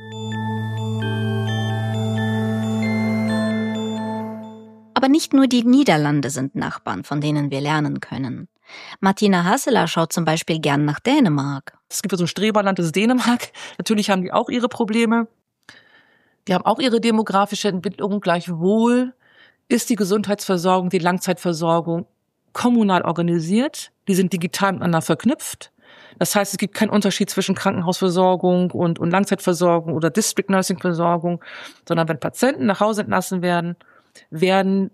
Speaker 3: Aber nicht nur die Niederlande sind Nachbarn, von denen wir lernen können. Martina Hasseler schaut zum Beispiel gern nach Dänemark.
Speaker 5: Es gibt so ein Streberland, das ist Dänemark. Natürlich haben die auch ihre Probleme. Die haben auch ihre demografische Entwicklung. Gleichwohl ist die Gesundheitsversorgung, die Langzeitversorgung kommunal organisiert. Die sind digital miteinander verknüpft. Das heißt, es gibt keinen Unterschied zwischen Krankenhausversorgung und Langzeitversorgung oder District Nursing Versorgung, sondern wenn Patienten nach Hause entlassen werden, werden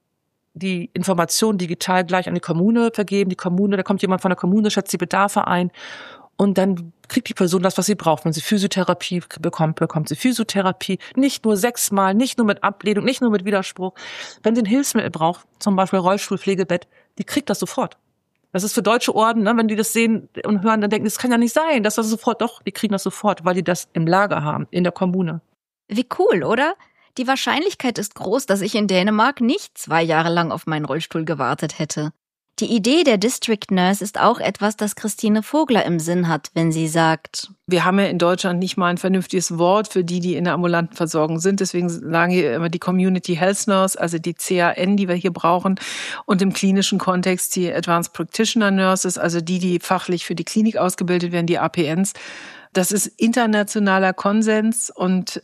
Speaker 5: die Informationen digital gleich an die Kommune vergeben. Die Kommune, da kommt jemand von der Kommune, schätzt die Bedarfe ein. Und dann kriegt die Person das, was sie braucht. Wenn sie Physiotherapie bekommt, bekommt sie Physiotherapie. Nicht nur 6-mal, nicht nur mit Ablehnung, nicht nur mit Widerspruch. Wenn sie ein Hilfsmittel braucht, zum Beispiel Rollstuhlpflegebett, die kriegt das sofort. Das ist für deutsche Orden, ne, wenn die das sehen und hören, dann denken, das kann ja nicht sein, dass das sofort, doch, die kriegen das sofort, weil die das im Lager haben, in der Kommune.
Speaker 3: Wie cool, oder? Die Wahrscheinlichkeit ist groß, dass ich in Dänemark nicht 2 Jahre lang auf meinen Rollstuhl gewartet hätte. Die Idee der District Nurse ist auch etwas, das Christine Vogler im Sinn hat, wenn sie sagt:
Speaker 2: Wir haben ja in Deutschland nicht mal ein vernünftiges Wort für die in der ambulanten Versorgung sind. Deswegen sagen wir immer die Community Health Nurse, also die CAN, die wir hier brauchen. Und im klinischen Kontext die Advanced Practitioner Nurses, also die fachlich für die Klinik ausgebildet werden, die APNs. Das ist internationaler Konsens und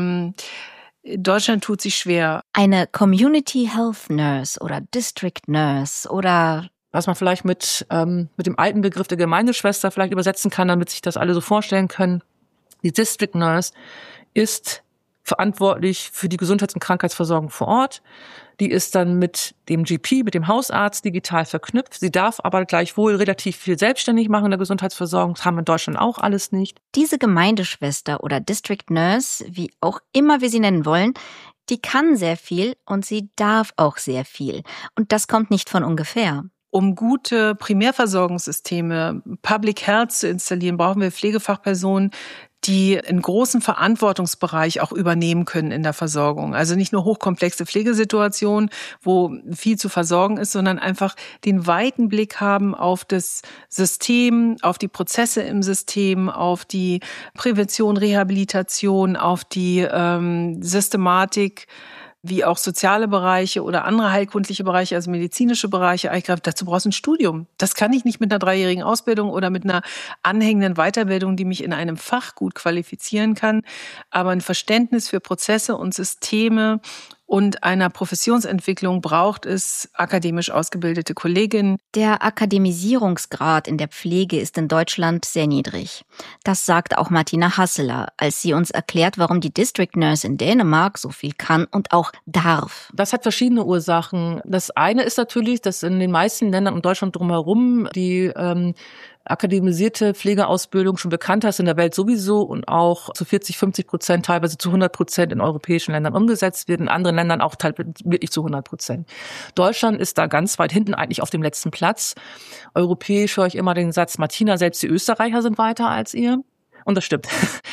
Speaker 2: Deutschland tut sich schwer.
Speaker 3: Eine Community Health Nurse oder District Nurse oder
Speaker 5: was man vielleicht mit dem alten Begriff der Gemeindeschwester vielleicht übersetzen kann, damit sich das alle so vorstellen können. Die District Nurse ist verantwortlich für die Gesundheits- und Krankheitsversorgung vor Ort. Die ist dann mit dem GP, mit dem Hausarzt digital verknüpft. Sie darf aber gleichwohl relativ viel selbstständig machen in der Gesundheitsversorgung. Das haben wir in Deutschland auch alles nicht.
Speaker 3: Diese Gemeindeschwester oder District Nurse, wie auch immer wir sie nennen wollen, die kann sehr viel und sie darf auch sehr viel. Und das kommt nicht von ungefähr.
Speaker 2: Um gute Primärversorgungssysteme, Public Health zu installieren, brauchen wir Pflegefachpersonen, die einen großen Verantwortungsbereich auch übernehmen können in der Versorgung. Also nicht nur hochkomplexe Pflegesituationen, wo viel zu versorgen ist, sondern einfach den weiten Blick haben auf das System, auf die Prozesse im System, auf die Prävention, Rehabilitation, auf die Systematik, wie auch soziale Bereiche oder andere heilkundliche Bereiche, also medizinische Bereiche eingreifen. Dazu brauchst du ein Studium. Das kann ich nicht mit einer 3-jährigen Ausbildung oder mit einer anhängenden Weiterbildung, die mich in einem Fach gut qualifizieren kann. Aber ein Verständnis für Prozesse und Systeme und einer Professionsentwicklung braucht es akademisch ausgebildete Kolleginnen.
Speaker 3: Der Akademisierungsgrad in der Pflege ist in Deutschland sehr niedrig. Das sagt auch Martina Hasseler, als sie uns erklärt, warum die District Nurse in Dänemark so viel kann und auch darf.
Speaker 5: Das hat verschiedene Ursachen. Das eine ist natürlich, dass in den meisten Ländern um Deutschland drumherum die akademisierte Pflegeausbildung schon bekannter ist in der Welt sowieso und auch zu 40-50%, teilweise zu 100% in europäischen Ländern umgesetzt wird, in anderen Ländern auch teilweise wirklich zu 100%. Deutschland ist da ganz weit hinten, eigentlich auf dem letzten Platz. Europäisch höre ich immer den Satz, Martina, selbst die Österreicher sind weiter als ihr. Und das stimmt.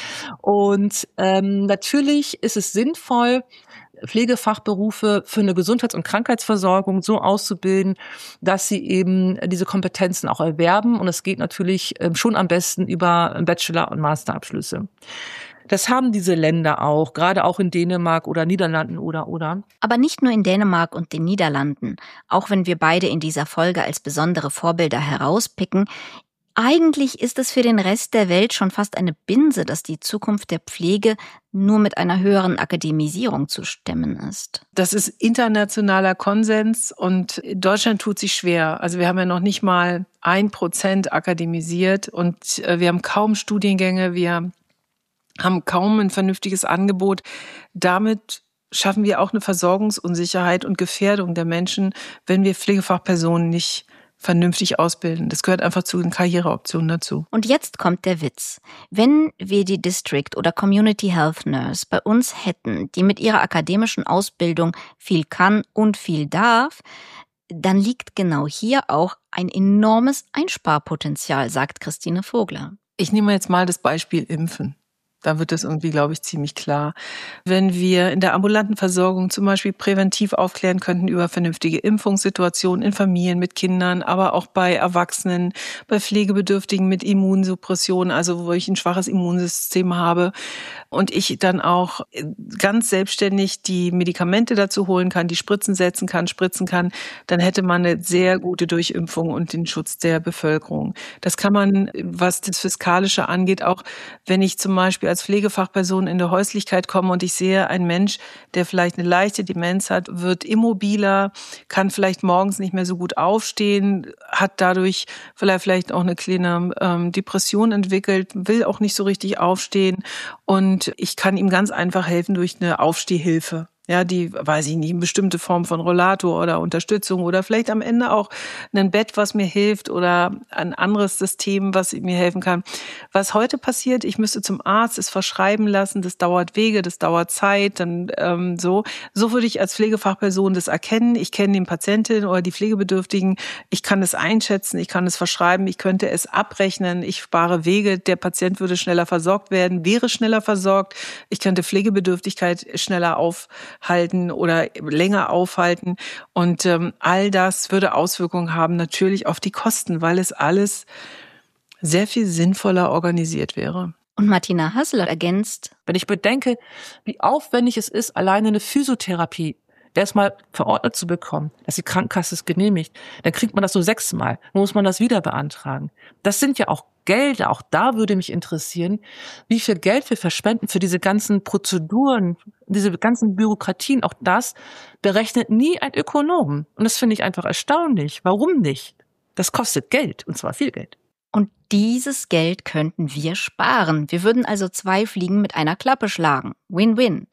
Speaker 5: Und natürlich ist es sinnvoll, Pflegefachberufe für eine Gesundheits- und Krankheitsversorgung so auszubilden, dass sie eben diese Kompetenzen auch erwerben. Und es geht natürlich schon am besten über Bachelor- und Masterabschlüsse. Das haben diese Länder auch, gerade auch in Dänemark oder Niederlanden oder.
Speaker 3: Aber nicht nur in Dänemark und den Niederlanden, auch wenn wir beide in dieser Folge als besondere Vorbilder herauspicken. Eigentlich ist es für den Rest der Welt schon fast eine Binse, dass die Zukunft der Pflege nur mit einer höheren Akademisierung zu stemmen ist.
Speaker 2: Das ist internationaler Konsens und Deutschland tut sich schwer. Also wir haben ja noch nicht mal 1% akademisiert und wir haben kaum Studiengänge, wir haben kaum ein vernünftiges Angebot. Damit schaffen wir auch eine Versorgungsunsicherheit und Gefährdung der Menschen, wenn wir Pflegefachpersonen nicht vernünftig ausbilden. Das gehört einfach zu den Karriereoptionen dazu.
Speaker 3: Und jetzt kommt der Witz. Wenn wir die District- oder Community Health Nurse bei uns hätten, die mit ihrer akademischen Ausbildung viel kann und viel darf, dann liegt genau hier auch ein enormes Einsparpotenzial, sagt Christine Vogler.
Speaker 2: Ich nehme jetzt mal das Beispiel Impfen. Da wird das irgendwie, glaube ich, ziemlich klar. Wenn wir in der ambulanten Versorgung zum Beispiel präventiv aufklären könnten über vernünftige Impfungssituationen in Familien mit Kindern, aber auch bei Erwachsenen, bei Pflegebedürftigen mit Immunsuppression, also wo ich ein schwaches Immunsystem habe und ich dann auch ganz selbstständig die Medikamente dazu holen kann, die Spritzen setzen kann, spritzen kann, dann hätte man eine sehr gute Durchimpfung und den Schutz der Bevölkerung. Das kann man, was das Fiskalische angeht, auch wenn ich zum Beispiel als Pflegefachperson in der Häuslichkeit komme und ich sehe, ein Mensch, der vielleicht eine leichte Demenz hat, wird immobiler, kann vielleicht morgens nicht mehr so gut aufstehen, hat dadurch vielleicht auch eine kleine Depression entwickelt, will auch nicht so richtig aufstehen und ich kann ihm ganz einfach helfen durch eine Aufstehhilfe. Ja, die, weiß ich nicht, eine bestimmte Form von Rollator oder Unterstützung oder vielleicht am Ende auch ein Bett, was mir hilft oder ein anderes System, was mir helfen kann. Was heute passiert, ich müsste zum Arzt es verschreiben lassen, das dauert Wege, das dauert Zeit, dann so würde ich als Pflegefachperson das erkennen. Ich kenne den Patienten oder die Pflegebedürftigen, ich kann es einschätzen, ich kann es verschreiben, ich könnte es abrechnen, ich spare Wege, der Patient würde schneller versorgt werden, wäre schneller versorgt, ich könnte Pflegebedürftigkeit schneller aufhalten oder länger aufhalten. Und all das würde Auswirkungen haben natürlich auf die Kosten, weil es alles sehr viel sinnvoller organisiert wäre.
Speaker 3: Und Martina Hasseler ergänzt:
Speaker 5: Wenn ich bedenke, wie aufwendig es ist, alleine eine Physiotherapie erstmal verordnet zu bekommen, dass die Krankenkasse es genehmigt, dann kriegt man das so 6-mal, dann muss man das wieder beantragen. Das sind ja auch Gelder, auch da würde mich interessieren, wie viel Geld wir verschwenden für diese ganzen Prozeduren, diese ganzen Bürokratien, auch das berechnet nie ein Ökonom. Und das finde ich einfach erstaunlich. Warum nicht? Das kostet Geld, und zwar viel Geld.
Speaker 3: Und dieses Geld könnten wir sparen. Wir würden also 2 Fliegen mit einer Klappe schlagen. Win-win.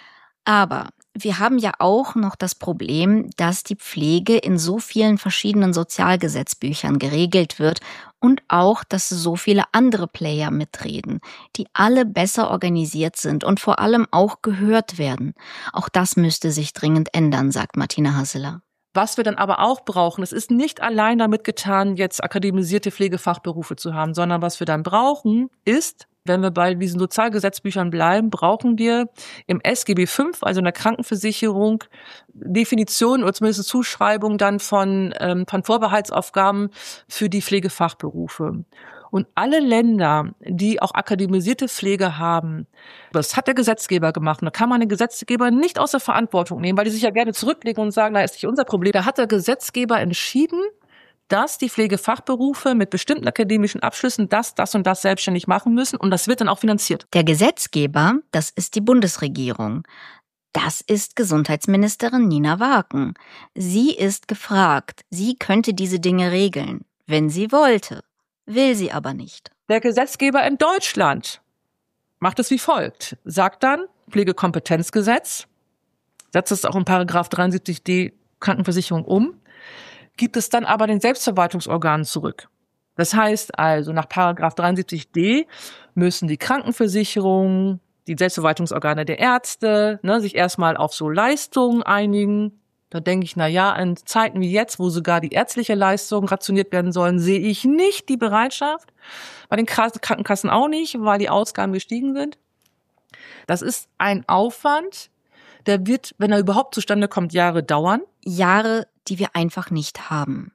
Speaker 3: Aber wir haben ja auch noch das Problem, dass die Pflege in so vielen verschiedenen Sozialgesetzbüchern geregelt wird und auch, dass so viele andere Player mitreden, die alle besser organisiert sind und vor allem auch gehört werden. Auch das müsste sich dringend ändern, sagt Martina Hasseler.
Speaker 5: Was wir dann aber auch brauchen, es ist nicht allein damit getan, jetzt akademisierte Pflegefachberufe zu haben, sondern was wir dann brauchen, ist, wenn wir bei diesen Sozialgesetzbüchern bleiben, brauchen wir im SGB V, also in der Krankenversicherung, Definitionen oder zumindest Zuschreibung dann von Vorbehaltsaufgaben für die Pflegefachberufe. Und alle Länder, die auch akademisierte Pflege haben, das hat der Gesetzgeber gemacht. Und da kann man den Gesetzgeber nicht aus der Verantwortung nehmen, weil die sich ja gerne zurücklegen und sagen, na, ist nicht unser Problem. Da hat der Gesetzgeber entschieden, dass die Pflegefachberufe mit bestimmten akademischen Abschlüssen das und das selbstständig machen müssen. Und das wird dann auch finanziert.
Speaker 3: Der Gesetzgeber, das ist die Bundesregierung. Das ist Gesundheitsministerin Nina Waaken. Sie ist gefragt. Sie könnte diese Dinge regeln, wenn sie wollte. Will sie aber nicht.
Speaker 5: Der Gesetzgeber in Deutschland macht es wie folgt. Sagt dann, Pflegekompetenzgesetz, setzt es auch in Paragraph 73d Krankenversicherung um, gibt es dann aber den Selbstverwaltungsorganen zurück. Das heißt also, nach Paragraph 73d müssen die Krankenversicherungen, die Selbstverwaltungsorgane der Ärzte, sich erstmal auf so Leistungen einigen. Da denke ich, in Zeiten wie jetzt, wo sogar die ärztliche Leistungen rationiert werden sollen, sehe ich nicht die Bereitschaft. Bei den Krankenkassen auch nicht, weil die Ausgaben gestiegen sind. Das ist ein Aufwand, der wird, wenn er überhaupt zustande kommt, Jahre dauern.
Speaker 3: Jahre, die wir einfach nicht haben.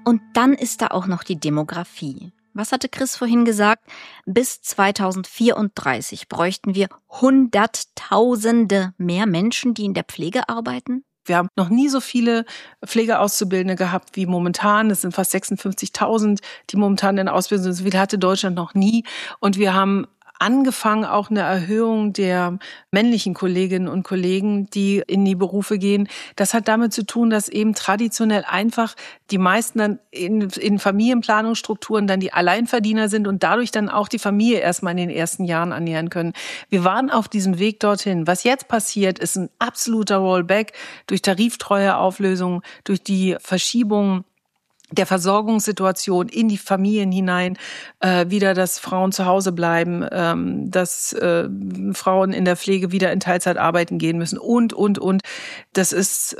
Speaker 3: Und dann ist da auch noch die Demografie. Was hatte Chris vorhin gesagt? Bis 2034 bräuchten wir Hunderttausende mehr Menschen, die in der Pflege arbeiten?
Speaker 2: Wir haben noch nie so viele Pflegeauszubildende gehabt wie momentan. Es sind fast 56.000, die momentan in Ausbildung sind. So viel hatte Deutschland noch nie. Und wir haben angefangen auch eine Erhöhung der männlichen Kolleginnen und Kollegen, die in die Berufe gehen. Das hat damit zu tun, dass eben traditionell einfach die meisten dann in Familienplanungsstrukturen dann die Alleinverdiener sind und dadurch dann auch die Familie erstmal in den ersten Jahren ernähren können. Wir waren auf diesem Weg dorthin. Was jetzt passiert, ist ein absoluter Rollback durch Tariftreueauflösungen, durch die Verschiebung der Versorgungssituation in die Familien hinein, wieder, dass Frauen zu Hause bleiben, dass Frauen in der Pflege wieder in Teilzeit arbeiten gehen müssen und. Das ist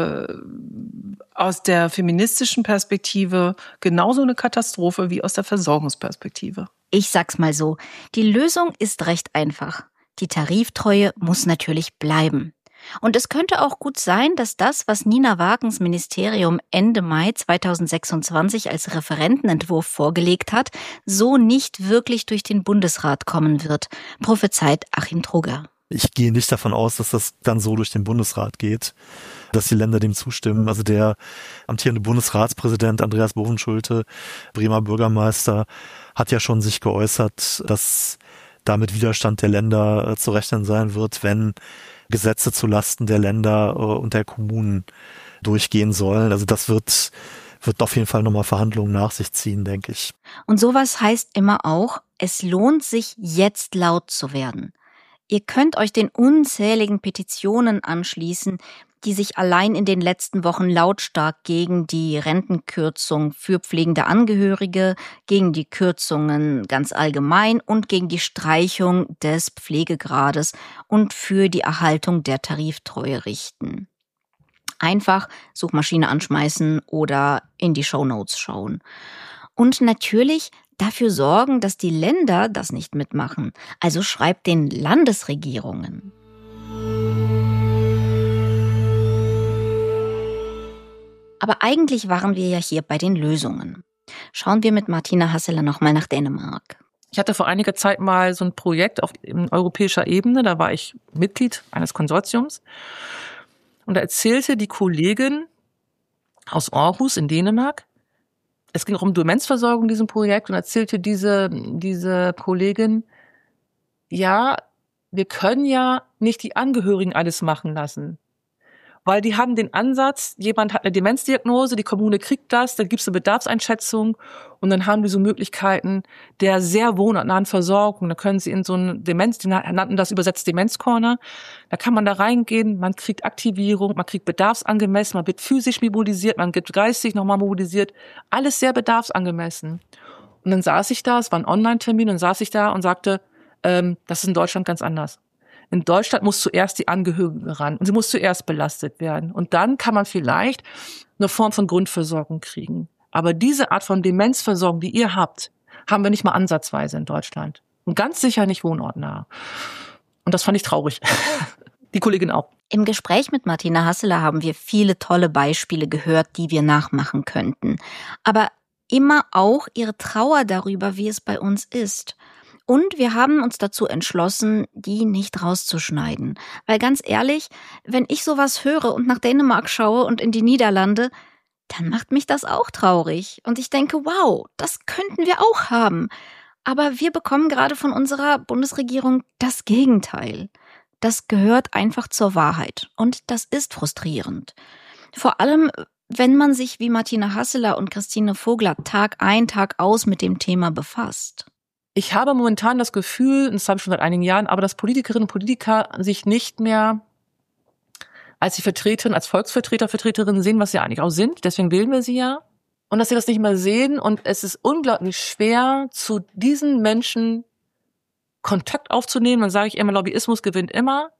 Speaker 2: aus der feministischen Perspektive genauso eine Katastrophe wie aus der Versorgungsperspektive.
Speaker 3: Ich sag's mal so, die Lösung ist recht einfach. Die Tariftreue muss natürlich bleiben. Und es könnte auch gut sein, dass das, was Nina Wagens Ministerium Ende Mai 2026 als Referentenentwurf vorgelegt hat, so nicht wirklich durch den Bundesrat kommen wird, prophezeit Achim Trugger.
Speaker 7: Ich gehe nicht davon aus, dass das dann so durch den Bundesrat geht, dass die Länder dem zustimmen. Also der amtierende Bundesratspräsident Andreas Bovenschulte, Bremer Bürgermeister, hat ja schon sich geäußert, dass da mit Widerstand der Länder zu rechnen sein wird, wenn Gesetze zulasten der Länder und der Kommunen durchgehen sollen. Also das wird auf jeden Fall nochmal Verhandlungen nach sich ziehen, denke ich.
Speaker 3: Und sowas heißt immer auch, es lohnt sich, jetzt laut zu werden. Ihr könnt euch den unzähligen Petitionen anschließen, die sich allein in den letzten Wochen lautstark gegen die Rentenkürzung für pflegende Angehörige, gegen die Kürzungen ganz allgemein und gegen die Streichung des Pflegegrades und für die Erhaltung der Tariftreue richten. Einfach Suchmaschine anschmeißen oder in die Shownotes schauen. Und natürlich dafür sorgen, dass die Länder das nicht mitmachen. Also schreibt den Landesregierungen. Aber eigentlich waren wir ja hier bei den Lösungen. Schauen wir mit Martina Hasseler nochmal nach Dänemark.
Speaker 5: Ich hatte vor einiger Zeit mal so ein Projekt auf europäischer Ebene, da war ich Mitglied eines Konsortiums. Und da erzählte die Kollegin aus Aarhus in Dänemark, es ging auch um Demenzversorgung in diesem Projekt, und erzählte diese Kollegin, ja, wir können ja nicht die Angehörigen alles machen lassen. Weil die haben den Ansatz, jemand hat eine Demenzdiagnose, die Kommune kriegt das, dann gibt es eine Bedarfseinschätzung und dann haben die so Möglichkeiten der sehr wohnortnahen Versorgung. Da können sie in so ein die nannten das übersetzt Demenzcorner, da kann man da reingehen, man kriegt Aktivierung, man kriegt bedarfsangemessen, man wird physisch mobilisiert, man wird geistig nochmal mobilisiert, alles sehr bedarfsangemessen. Und dann saß ich da, es war ein Online-Termin, und saß ich da und sagte, das ist in Deutschland ganz anders. In Deutschland muss zuerst die Angehörige ran und sie muss zuerst belastet werden. Und dann kann man vielleicht eine Form von Grundversorgung kriegen. Aber diese Art von Demenzversorgung, die ihr habt, haben wir nicht mal ansatzweise in Deutschland. Und ganz sicher nicht wohnortnah. Und das fand ich traurig. Die Kollegin auch.
Speaker 3: Im Gespräch mit Martina Hasseler haben wir viele tolle Beispiele gehört, die wir nachmachen könnten. Aber immer auch ihre Trauer darüber, wie es bei uns ist. Und wir haben uns dazu entschlossen, die nicht rauszuschneiden. Weil ganz ehrlich, wenn ich sowas höre und nach Dänemark schaue und in die Niederlande, dann macht mich das auch traurig. Und ich denke, wow, das könnten wir auch haben. Aber wir bekommen gerade von unserer Bundesregierung das Gegenteil. Das gehört einfach zur Wahrheit. Und das ist frustrierend. Vor allem, wenn man sich wie Martina Hasseler und Christine Vogler Tag ein, Tag aus mit dem Thema befasst.
Speaker 5: Ich habe momentan das Gefühl, und das habe ich schon seit einigen Jahren, aber dass Politikerinnen und Politiker sich nicht mehr als die Vertreterin, als Vertreterinnen sehen, was sie eigentlich auch sind. Deswegen wählen wir sie ja. Und dass sie das nicht mehr sehen. Und es ist unglaublich schwer, zu diesen Menschen Kontakt aufzunehmen. Dann sage ich immer, Lobbyismus gewinnt immer.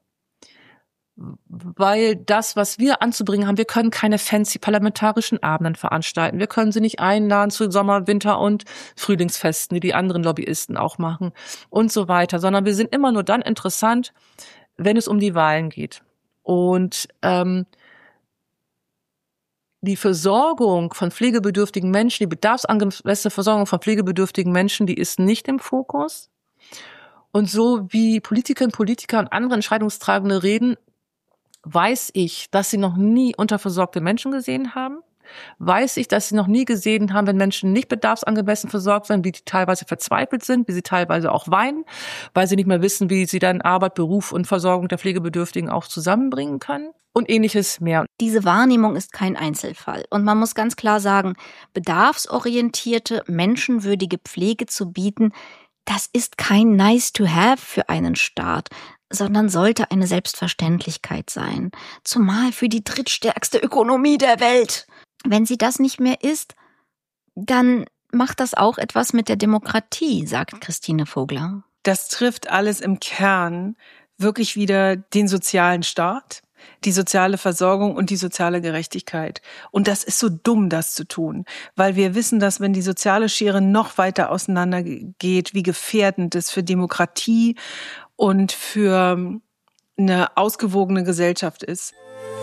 Speaker 5: Weil das, was wir anzubringen haben, wir können keine fancy parlamentarischen Abenden veranstalten. Wir können sie nicht einladen zu Sommer-, Winter- und Frühlingsfesten, die anderen Lobbyisten auch machen und so weiter. Sondern wir sind immer nur dann interessant, wenn es um die Wahlen geht. Und die Versorgung von pflegebedürftigen Menschen, die bedarfsangemessene Versorgung von pflegebedürftigen Menschen, die ist nicht im Fokus. Und so wie Politikerinnen, Politiker und andere Entscheidungstragende reden, weiß ich, dass sie noch nie unterversorgte Menschen gesehen haben. Weiß ich, dass sie noch nie gesehen haben, wenn Menschen nicht bedarfsangemessen versorgt sind, wie die teilweise verzweifelt sind, wie sie teilweise auch weinen, weil sie nicht mehr wissen, wie sie dann Arbeit, Beruf und Versorgung der Pflegebedürftigen auch zusammenbringen können und Ähnliches mehr.
Speaker 3: Diese Wahrnehmung ist kein Einzelfall. Und man muss ganz klar sagen, bedarfsorientierte, menschenwürdige Pflege zu bieten, das ist kein nice to have für einen Staat, sondern sollte eine Selbstverständlichkeit sein. Zumal für die drittstärkste Ökonomie der Welt. Wenn sie das nicht mehr ist, dann macht das auch etwas mit der Demokratie, sagt Christine Vogler.
Speaker 2: Das trifft alles im Kern wirklich wieder den sozialen Staat, die soziale Versorgung und die soziale Gerechtigkeit. Und das ist so dumm, das zu tun, weil wir wissen, dass wenn die soziale Schere noch weiter auseinandergeht, wie gefährdend es für Demokratie und für eine ausgewogene Gesellschaft ist.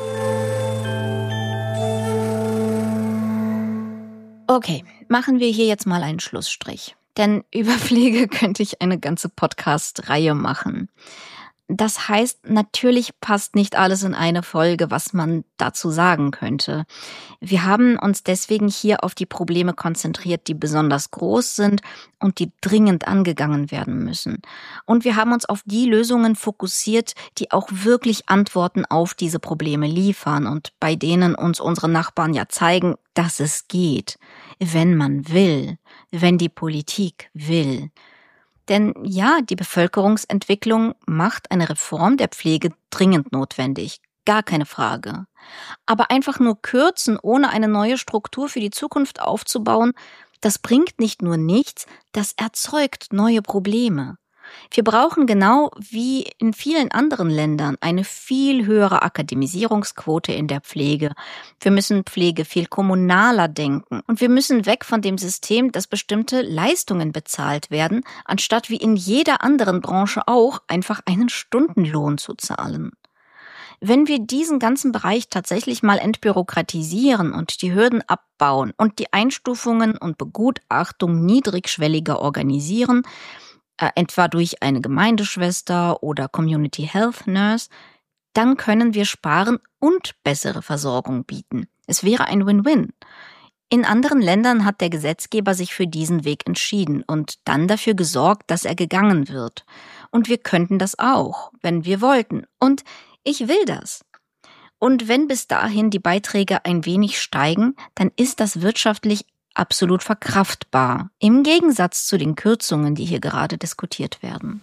Speaker 3: Okay, machen wir hier jetzt mal einen Schlussstrich. Denn über Pflege könnte ich eine ganze Podcast-Reihe machen. Das heißt, natürlich passt nicht alles in eine Folge, was man dazu sagen könnte. Wir haben uns deswegen hier auf die Probleme konzentriert, die besonders groß sind und die dringend angegangen werden müssen. Und wir haben uns auf die Lösungen fokussiert, die auch wirklich Antworten auf diese Probleme liefern und bei denen uns unsere Nachbarn ja zeigen, dass es geht, wenn man will, wenn die Politik will. Denn ja, die Bevölkerungsentwicklung macht eine Reform der Pflege dringend notwendig. Gar keine Frage. Aber einfach nur kürzen, ohne eine neue Struktur für die Zukunft aufzubauen, das bringt nicht nur nichts, das erzeugt neue Probleme. Wir brauchen genau wie in vielen anderen Ländern eine viel höhere Akademisierungsquote in der Pflege. Wir müssen Pflege viel kommunaler denken und wir müssen weg von dem System, dass bestimmte Leistungen bezahlt werden, anstatt wie in jeder anderen Branche auch einfach einen Stundenlohn zu zahlen. Wenn wir diesen ganzen Bereich tatsächlich mal entbürokratisieren und die Hürden abbauen und die Einstufungen und Begutachtung niedrigschwelliger organisieren, etwa durch eine Gemeindeschwester oder Community Health Nurse, dann können wir sparen und bessere Versorgung bieten. Es wäre ein Win-Win. In anderen Ländern hat der Gesetzgeber sich für diesen Weg entschieden und dann dafür gesorgt, dass er gegangen wird. Und wir könnten das auch, wenn wir wollten. Und ich will das. Und wenn bis dahin die Beiträge ein wenig steigen, dann ist das wirtschaftlich absolut verkraftbar, im Gegensatz zu den Kürzungen, die hier gerade diskutiert werden.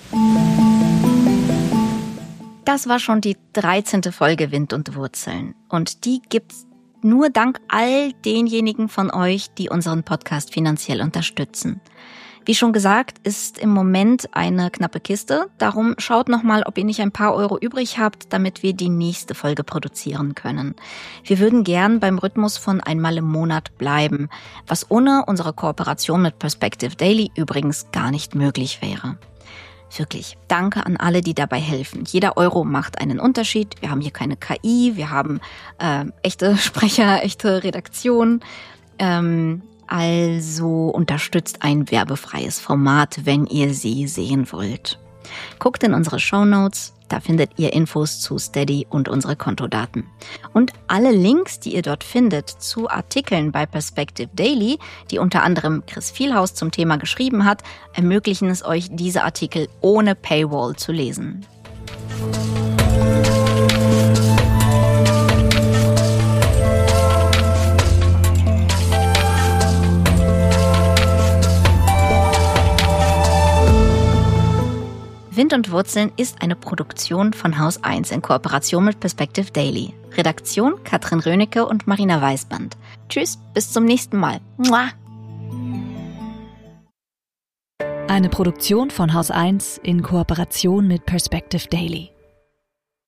Speaker 3: Das war schon die 13. Folge Wind und Wurzeln. Und die gibt's nur dank all denjenigen von euch, die unseren Podcast finanziell unterstützen. Wie schon gesagt, ist im Moment eine knappe Kiste. Darum schaut nochmal, ob ihr nicht ein paar Euro übrig habt, damit wir die nächste Folge produzieren können. Wir würden gern beim Rhythmus von einmal im Monat bleiben, was ohne unsere Kooperation mit Perspective Daily übrigens gar nicht möglich wäre. Wirklich, danke an alle, die dabei helfen. Jeder Euro macht einen Unterschied. Wir haben hier keine KI, wir haben echte Sprecher, echte Redaktion. Also unterstützt ein werbefreies Format, wenn ihr sie sehen wollt. Guckt in unsere Shownotes, da findet ihr Infos zu Steady und unsere Kontodaten. Und alle Links, die ihr dort findet zu Artikeln bei Perspective Daily, die unter anderem Chris Vielhaus zum Thema geschrieben hat, ermöglichen es euch, diese Artikel ohne Paywall zu lesen. Wind und Wurzeln ist eine Produktion von Haus 1 in Kooperation mit Perspective Daily. Redaktion Katrin Rönecke und Marina Weißband. Tschüss, bis zum nächsten Mal. Mua.
Speaker 1: Eine Produktion von Haus 1 in Kooperation mit Perspective Daily.